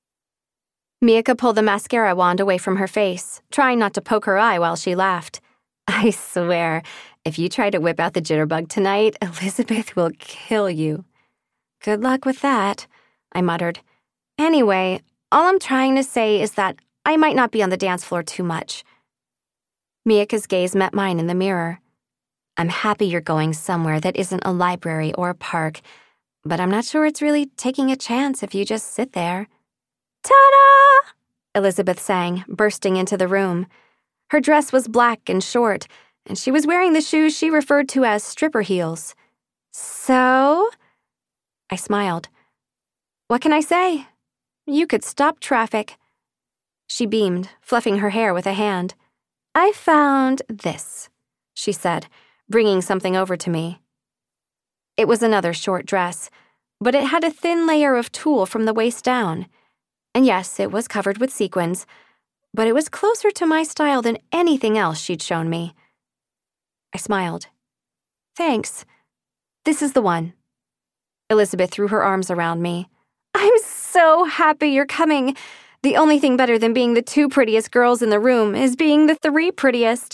Miyaka pulled the mascara wand away from her face, trying not to poke her eye while she laughed. I swear, if you try to whip out the jitterbug tonight, Elizabeth will kill you. Good luck with that, I muttered. Anyway, all I'm trying to say is that I might not be on the dance floor too much. Miyaka's gaze met mine in the mirror. I'm happy you're going somewhere that isn't a library or a park, but I'm not sure it's really taking a chance if you just sit there. Ta-da! Elizabeth sang, bursting into the room. Her dress was black and short, and she was wearing the shoes she referred to as stripper heels. So? I smiled. What can I say? You could stop traffic. She beamed, fluffing her hair with a hand. I found this, she said, bringing something over to me. It was another short dress, but it had a thin layer of tulle from the waist down. And yes, it was covered with sequins, but it was closer to my style than anything else she'd shown me. I smiled. Thanks. This is the one. Elizabeth threw her arms around me. I'm so happy you're coming. The only thing better than being the 2 prettiest girls in the room is being the 3 prettiest.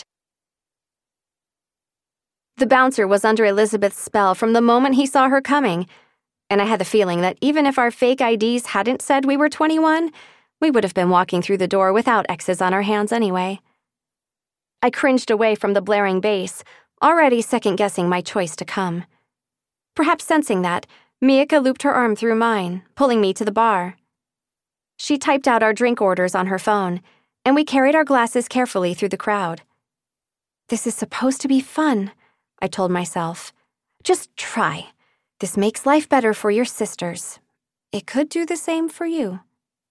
The bouncer was under Elizabeth's spell from the moment he saw her coming, and I had the feeling that even if our fake IDs hadn't said we were 21, we would have been walking through the door without X's on our hands anyway. I cringed away from the blaring bass, already second-guessing my choice to come. Perhaps sensing that, Mieka looped her arm through mine, pulling me to the bar. She typed out our drink orders on her phone, and we carried our glasses carefully through the crowd. This is supposed to be fun, I told myself. Just try. This makes life better for your sisters. It could do the same for you.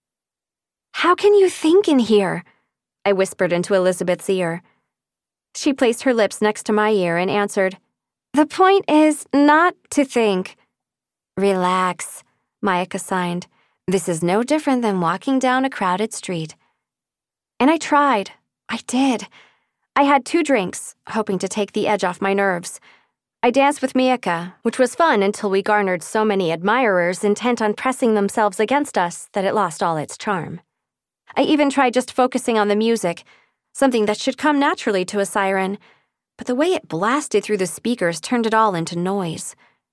How can you think in here? I whispered into Elizabeth's ear. She placed her lips next to my ear and answered, The point is not to think. Relax, Mieka signed. This is no different than walking down a crowded street. And I tried. I did. I had 2 drinks, hoping to take the edge off my nerves. I danced with Mieka, which was fun until we garnered so many admirers intent on pressing themselves against us that it lost all its charm. I even tried just focusing on the music, something that should come naturally to a siren, but the way it blasted through the speakers turned it all into noise.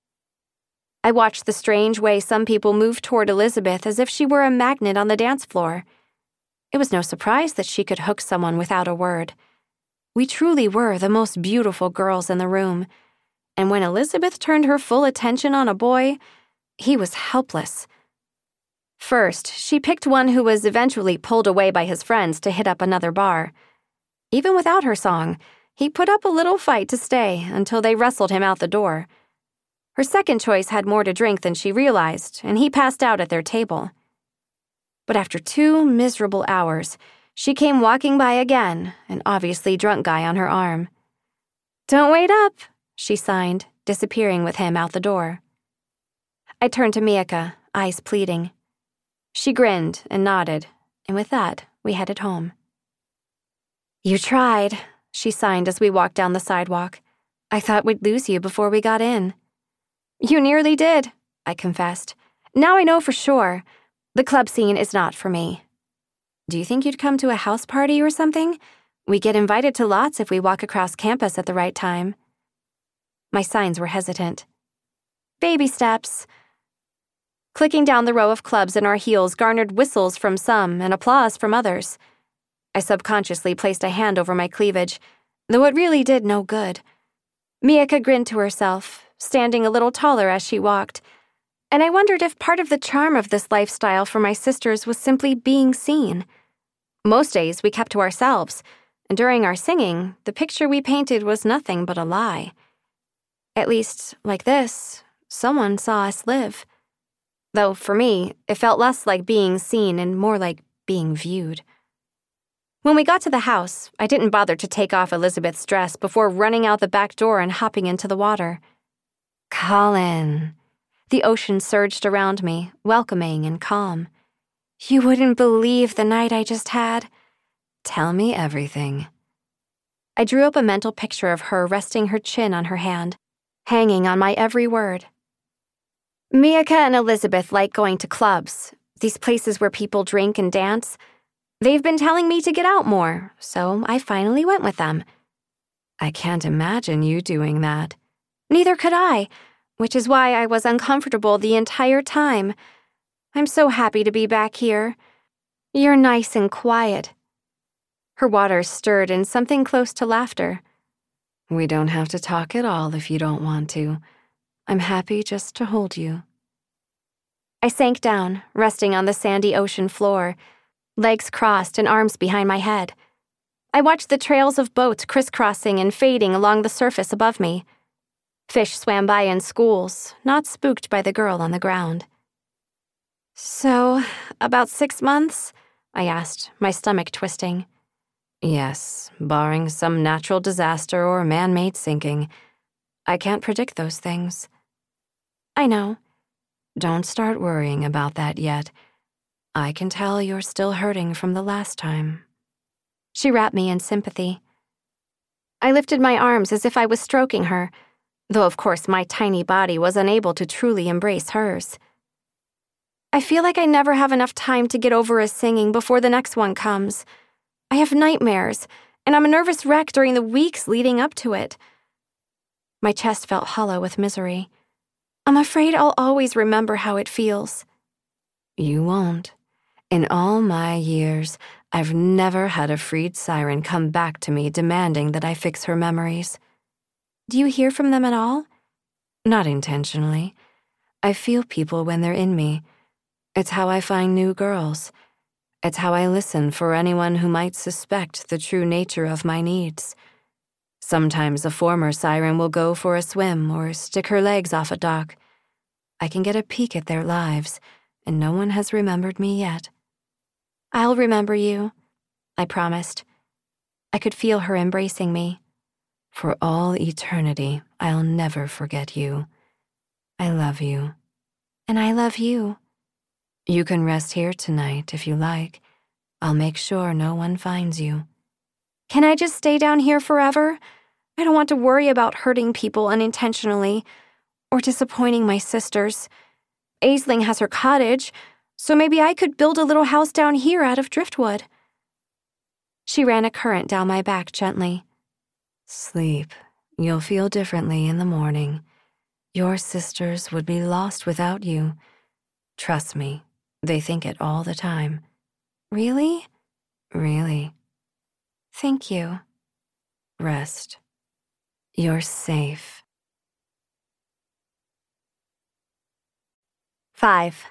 I watched the strange way some people moved toward Elizabeth as if she were a magnet on the dance floor. It was no surprise that she could hook someone without a word. We truly were the most beautiful girls in the room, and when Elizabeth turned her full attention on a boy, he was helpless. First, she picked one who was eventually pulled away by his friends to hit up another bar. Even without her song, he put up a little fight to stay until they wrestled him out the door. Her second choice had more to drink than she realized, and he passed out at their table. But after 2 miserable hours, she came walking by again, an obviously drunk guy on her arm. Don't wait up, she signed, disappearing with him out the door. I turned to Mieka, eyes pleading. She grinned and nodded, and with that, we headed home. You tried, she signed as we walked down the sidewalk. I thought we'd lose you before we got in. You nearly did, I confessed. Now I know for sure. The club scene is not for me. Do you think you'd come to a house party or something? We get invited to lots if we walk across campus at the right time. My signs were hesitant. Baby steps. Clicking down the row of clubs in our heels garnered whistles from some and applause from others. I subconsciously placed a hand over my cleavage, though it really did no good. Mieka grinned to herself, standing a little taller as she walked, and I wondered if part of the charm of this lifestyle for my sisters was simply being seen. Most days we kept to ourselves, and during our singing, the picture we painted was nothing but a lie. At least, like this, someone saw us live. Though, for me, it felt less like being seen and more like being viewed. When we got to the house, I didn't bother to take off Elizabeth's dress before running out the back door and hopping into the water. Colin. The ocean surged around me, welcoming and calm. You wouldn't believe the night I just had. Tell me everything. I drew up a mental picture of her resting her chin on her hand, hanging on my every word. Mieka and Elizabeth like going to clubs, these places where people drink and dance. They've been telling me to get out more, so I finally went with them. I can't imagine you doing that. Neither could I, which is why I was uncomfortable the entire time. I'm so happy to be back here. You're nice and quiet. Her waters stirred in something close to laughter. We don't have to talk at all if you don't want to. I'm happy just to hold you. I sank down, resting on the sandy ocean floor, legs crossed and arms behind my head. I watched the trails of boats crisscrossing and fading along the surface above me. Fish swam by in schools, not spooked by the girl on the ground. "So, about 6 months?" I asked, my stomach twisting. "Yes, barring some natural disaster or man-made sinking. I can't predict those things." "I know." "Don't start worrying about that yet. I can tell you're still hurting from the last time." She wrapped me in sympathy. I lifted my arms as if I was stroking her, though of course my tiny body was unable to truly embrace hers. "I feel like I never have enough time to get over a singing before the next one comes. I have nightmares, and I'm a nervous wreck during the weeks leading up to it." My chest felt hollow with misery. "I'm afraid I'll always remember how it feels." "You won't. In all my years, I've never had a freed siren come back to me demanding that I fix her memories." "Do you hear from them at all?" "Not intentionally. I feel people when they're in me. It's how I find new girls. It's how I listen for anyone who might suspect the true nature of my needs. Sometimes a former siren will go for a swim or stick her legs off a dock. I can get a peek at their lives, and no one has remembered me yet." "I'll remember you," I promised. I could feel her embracing me. "For all eternity, I'll never forget you. I love you." "And I love you." "You can rest here tonight if you like. I'll make sure no one finds you." "Can I just stay down here forever? I don't want to worry about hurting people unintentionally or disappointing my sisters. Aisling has her cottage, so maybe I could build a little house down here out of driftwood." She ran a current down my back gently. "Sleep. You'll feel differently in the morning. Your sisters would be lost without you. Trust me, they think it all the time." "Really?" "Really." "Thank you." "Rest. You're safe." 5.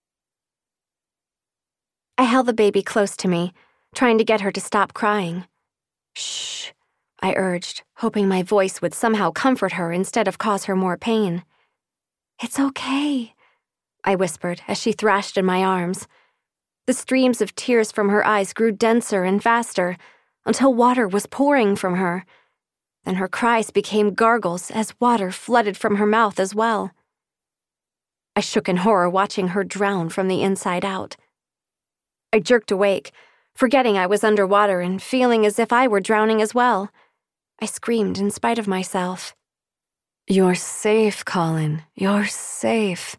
I held the baby close to me, trying to get her to stop crying. "Shh," I urged, hoping my voice would somehow comfort her instead of cause her more pain. "It's okay," I whispered as she thrashed in my arms. The streams of tears from her eyes grew denser and faster, until water was pouring from her. Then her cries became gargles as water flooded from her mouth as well. I shook in horror watching her drown from the inside out. I jerked awake, forgetting I was underwater and feeling as if I were drowning as well. I screamed in spite of myself. "You're safe, Colin. You're safe."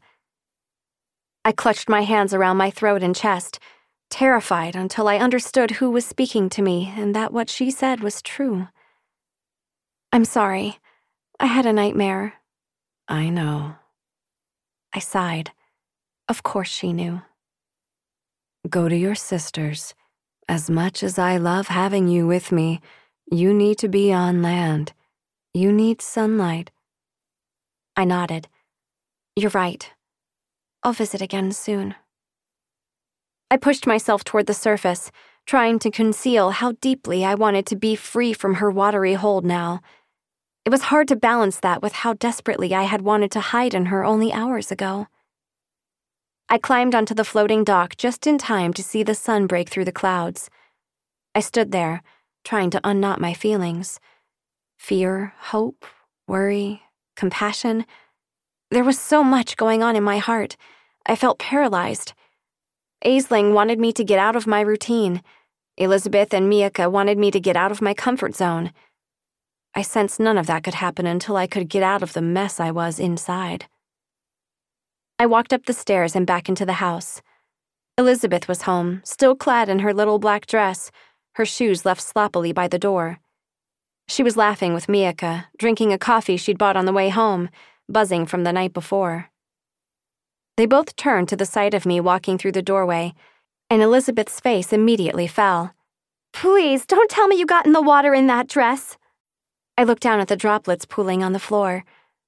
I clutched my hands around my throat and chest, terrified until I understood who was speaking to me and that what she said was true. "I'm sorry. I had a nightmare." "I know." I sighed. Of course she knew. "Go to your sisters. As much as I love having you with me, you need to be on land. You need sunlight." I nodded. "You're right. I'll visit again soon." I pushed myself toward the surface, trying to conceal how deeply I wanted to be free from her watery hold now. It was hard to balance that with how desperately I had wanted to hide in her only hours ago. I climbed onto the floating dock just in time to see the sun break through the clouds. I stood there, trying to unknot my feelings. Fear, hope, worry, compassion. There was so much going on in my heart. I felt paralyzed. Aisling wanted me to get out of my routine. Elizabeth and Miaka wanted me to get out of my comfort zone. I sensed none of that could happen until I could get out of the mess I was inside. I walked up the stairs and back into the house. Elizabeth was home, still clad in her little black dress, her shoes left sloppily by the door. She was laughing with Miaka, drinking a coffee she'd bought on the way home, buzzing from the night before. They both turned to the sight of me walking through the doorway, and Elizabeth's face immediately fell. "Please, don't tell me you got in the water in that dress." I looked down at the droplets pooling on the floor.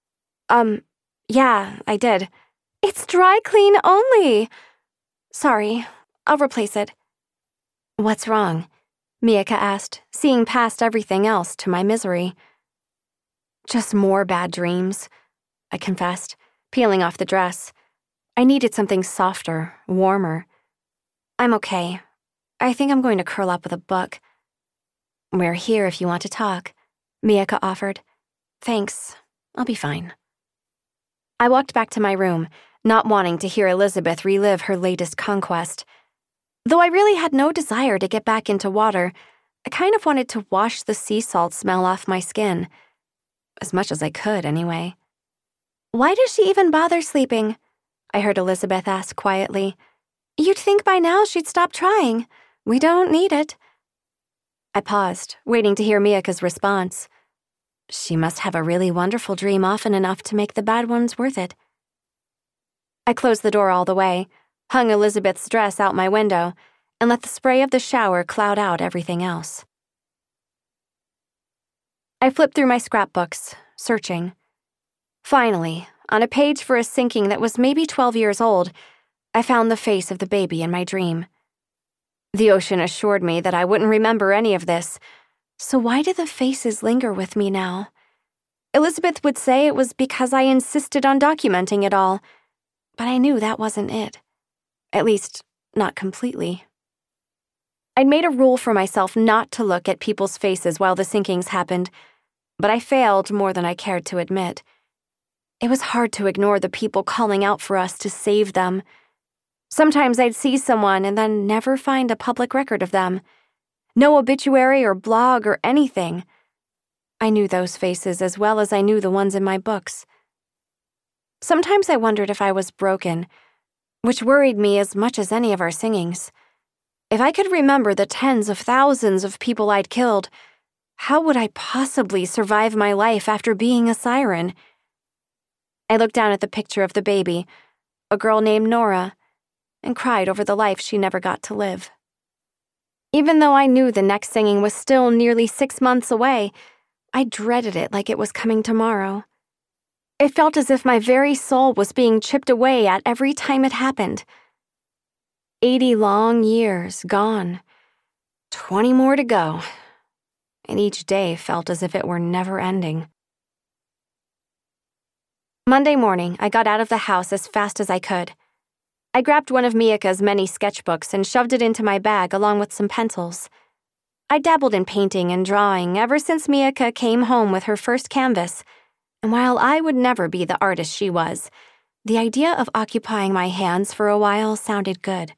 Yeah, I did." "It's dry clean only." "Sorry, I'll replace it." "What's wrong?" Miyaka asked, seeing past everything else to my misery. Just more bad dreams, I confessed, peeling off the dress. I needed something softer, warmer. I'm okay. I think I'm going to curl up with a book. We're here if you want to talk, Miyaka offered. Thanks. I'll be fine. I walked back to my room, not wanting to hear Elizabeth relive her latest conquest. Though I really had no desire to get back into water, I kind of wanted to wash the sea salt smell off my skin. As much as I could, anyway. Why does she even bother sleeping? I heard Elizabeth ask quietly. You'd think by now she'd stop trying. We don't need it. I paused, waiting to hear Miyaka's response. She must have a really wonderful dream often enough to make the bad ones worth it. I closed the door all the way, hung Elizabeth's dress out my window, and let the spray of the shower cloud out everything else. I flipped through my scrapbooks, searching. Finally, on a page for a sinking that was maybe 12 years old, I found the face of the baby in my dream. The ocean assured me that I wouldn't remember any of this, so why do the faces linger with me now? Elizabeth would say it was because I insisted on documenting it all, but I knew that wasn't it. At least, not completely. I'd made a rule for myself not to look at people's faces while the sinkings happened, but I failed more than I cared to admit. It was hard to ignore the people calling out for us to save them. Sometimes I'd see someone and then never find a public record of them. No obituary or blog or anything. I knew those faces as well as I knew the ones in my books. Sometimes I wondered if I was broken, which worried me as much as any of our singings. If I could remember the tens of thousands of people I'd killed, how would I possibly survive my life after being a siren? I looked down at the picture of the baby, a girl named Nora, and cried over the life she never got to live. Even though I knew the next singing was still nearly 6 months away, I dreaded it like it was coming tomorrow. It felt as if my very soul was being chipped away at every time it happened. 80 long years gone, 20 more to go, and each day felt as if it were never ending. Monday morning, I got out of the house as fast as I could. I grabbed one of Miyaka's many sketchbooks and shoved it into my bag along with some pencils. I dabbled in painting and drawing ever since Miyaka came home with her first canvas, and while I would never be the artist she was, the idea of occupying my hands for a while sounded good.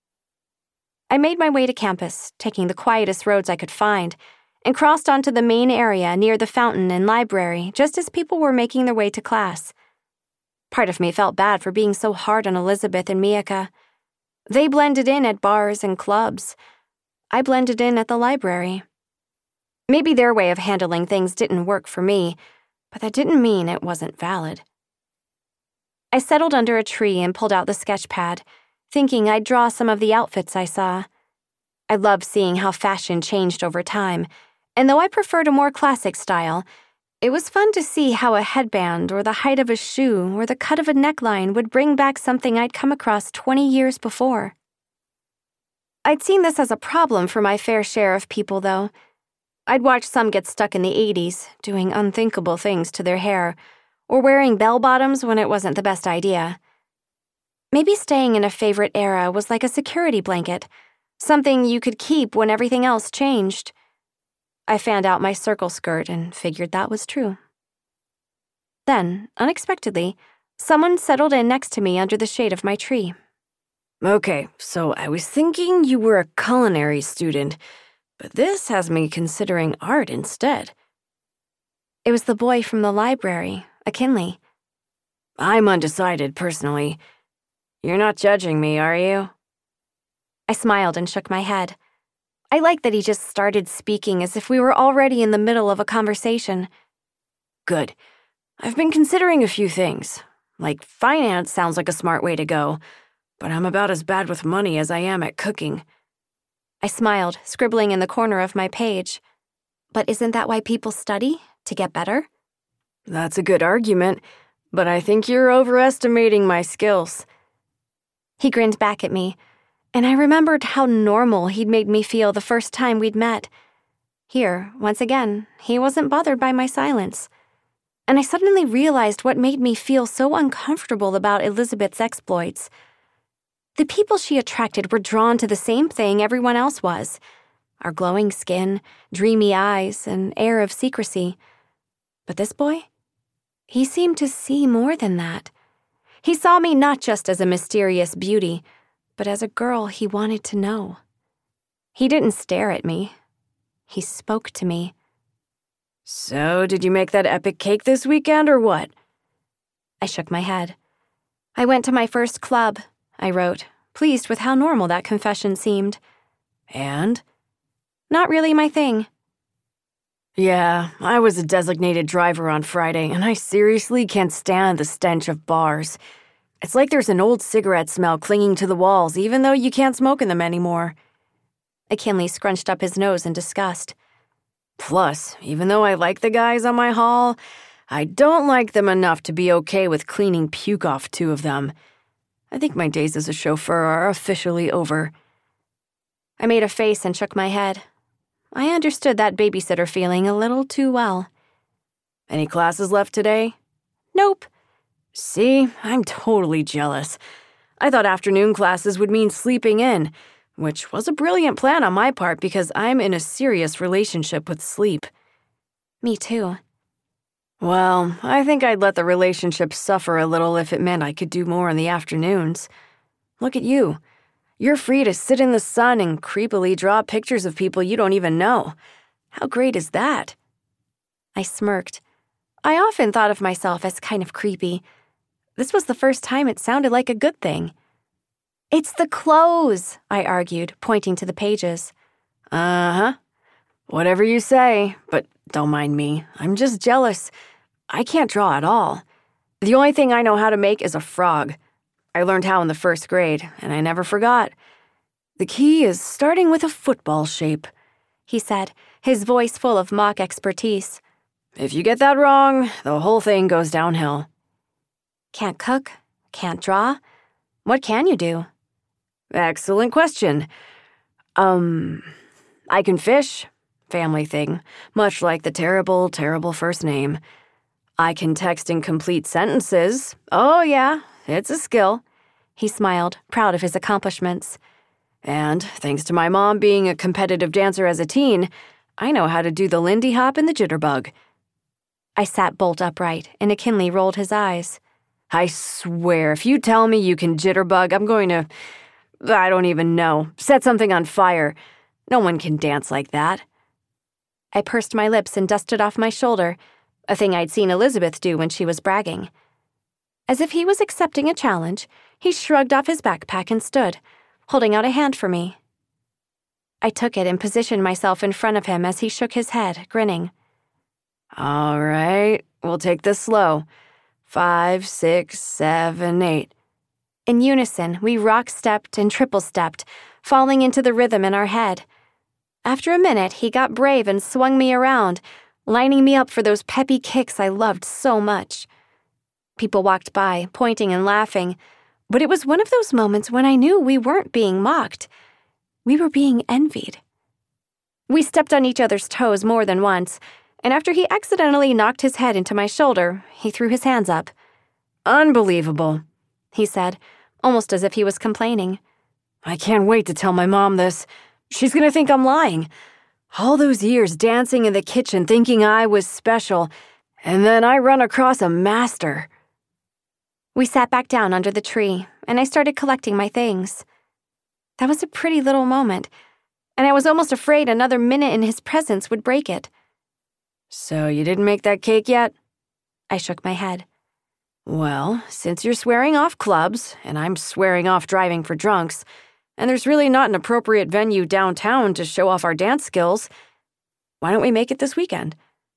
I made my way to campus, taking the quietest roads I could find, and crossed onto the main area near the fountain and library just as people were making their way to class. Part of me felt bad for being so hard on Elizabeth and Miyaka. They blended in at bars and clubs. I blended in at the library. Maybe their way of handling things didn't work for me, but that didn't mean it wasn't valid. I settled under a tree and pulled out the sketch pad, thinking I'd draw some of the outfits I saw. I loved seeing how fashion changed over time, and though I preferred a more classic style, it was fun to see how a headband or the height of a shoe or the cut of a neckline would bring back something I'd come across 20 years before. I'd seen this as a problem for my fair share of people, though. I'd watched some get stuck in the 80s, doing unthinkable things to their hair, or wearing bell-bottoms when it wasn't the best idea. Maybe staying in a favorite era was like a security blanket, something you could keep when everything else changed. I fanned out my circle skirt and figured that was true. Then, unexpectedly, someone settled in next to me under the shade of my tree. Okay, so I was thinking you were a culinary student, but this has me considering art instead. It was the boy from the library, Akinley. I'm undecided, personally. You're not judging me, are you? I smiled and shook my head. I liked that he just started speaking as if we were already in the middle of a conversation. Good. I've been considering a few things. Like, finance sounds like a smart way to go, but I'm about as bad with money as I am at cooking. I smiled, scribbling in the corner of my page. But isn't that why people study? To get better? That's a good argument, but I think you're overestimating my skills. He grinned back at me, And I remembered how normal he'd made me feel the first time we'd met. Here, once again, he wasn't bothered by my silence. And I suddenly realized what made me feel so uncomfortable about Elizabeth's exploits. The people she attracted were drawn to the same thing everyone else was: our glowing skin, dreamy eyes, and air of secrecy. But this boy? He seemed to see more than that. He saw me not just as a mysterious beauty, but as a girl he wanted to know. He didn't stare at me. He spoke to me. So, did you make that epic cake this weekend, or what? I shook my head. I went to my first club, I wrote, pleased with how normal that confession seemed. And? Not really my thing. Yeah, I was a designated driver on Friday, and I seriously can't stand the stench of bars. It's like there's an old cigarette smell clinging to the walls, even though you can't smoke in them anymore. McKinley scrunched up his nose in disgust. Plus, even though I like the guys on my haul, I don't like them enough to be okay with cleaning puke off 2 of them. I think my days as a chauffeur are officially over. I made a face and shook my head. I understood that babysitter feeling a little too well. Any classes left today? Nope. See, I'm totally jealous. I thought afternoon classes would mean sleeping in, which was a brilliant plan on my part because I'm in a serious relationship with sleep. Me too. Well, I think I'd let the relationship suffer a little if it meant I could do more in the afternoons. Look at you. You're free to sit in the sun and creepily draw pictures of people you don't even know. How great is that? I smirked. I often thought of myself as kind of creepy. This was the first time it sounded like a good thing. It's the clothes, I argued, pointing to the pages. Uh-huh. Whatever you say, but don't mind me. I'm just jealous. I can't draw at all. The only thing I know how to make is a frog. I learned how in the 1st grade, and I never forgot. The key is starting with a football shape, he said, his voice full of mock expertise. If you get that wrong, the whole thing goes downhill. Can't cook? Can't draw? What can you do? Excellent question. I can fish. Family thing. Much like the terrible, terrible first name. I can text in complete sentences. Oh, yeah, it's a skill. He smiled, proud of his accomplishments. And thanks to my mom being a competitive dancer as a teen, I know how to do the Lindy Hop and the Jitterbug. I sat bolt upright, and McKinley rolled his eyes. I swear, if you tell me you can jitterbug, I'm going to, I don't even know, set something on fire. No one can dance like that. I pursed my lips and dusted off my shoulder, a thing I'd seen Elizabeth do when she was bragging. As if he was accepting a challenge, he shrugged off his backpack and stood, holding out a hand for me. I took it and positioned myself in front of him as he shook his head, grinning. All right, we'll take this slow. 5, 6, 7, 8. In unison, we rock-stepped and triple-stepped, falling into the rhythm in our head. After a minute, he got brave and swung me around, lining me up for those peppy kicks I loved so much. People walked by, pointing and laughing, but it was one of those moments when I knew we weren't being mocked. We were being envied. We stepped on each other's toes more than once, and after he accidentally knocked his head into my shoulder, he threw his hands up. Unbelievable, he said, almost as if he was complaining. I can't wait to tell my mom this. She's gonna think I'm lying. All those years dancing in the kitchen thinking I was special, and then I run across a master. We sat back down under the tree, and I started collecting my things. That was a pretty little moment, and I was almost afraid another minute in his presence would break it. So you didn't make that cake yet? I shook my head. Well, since you're swearing off clubs, and I'm swearing off driving for drunks, and there's really not an appropriate venue downtown to show off our dance skills, why don't we make it this weekend?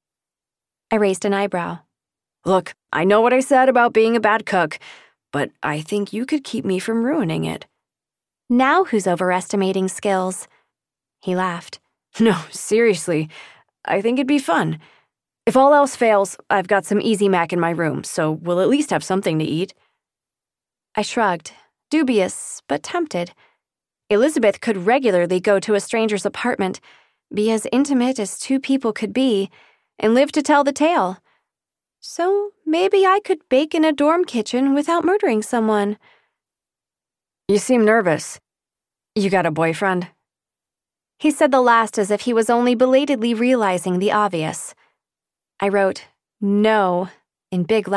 I raised an eyebrow. Look, I know what I said about being a bad cook, but I think you could keep me from ruining it. Now who's overestimating skills? He laughed. No, seriously, I think it'd be fun. If all else fails, I've got some Easy Mac in my room, so we'll at least have something to eat. I shrugged, dubious but tempted. Elizabeth could regularly go to a stranger's apartment, be as intimate as two people could be, and live to tell the tale. So maybe I could bake in a dorm kitchen without murdering someone. You seem nervous. You got a boyfriend? He said the last as if he was only belatedly realizing the obvious. I wrote, "No," in big letters.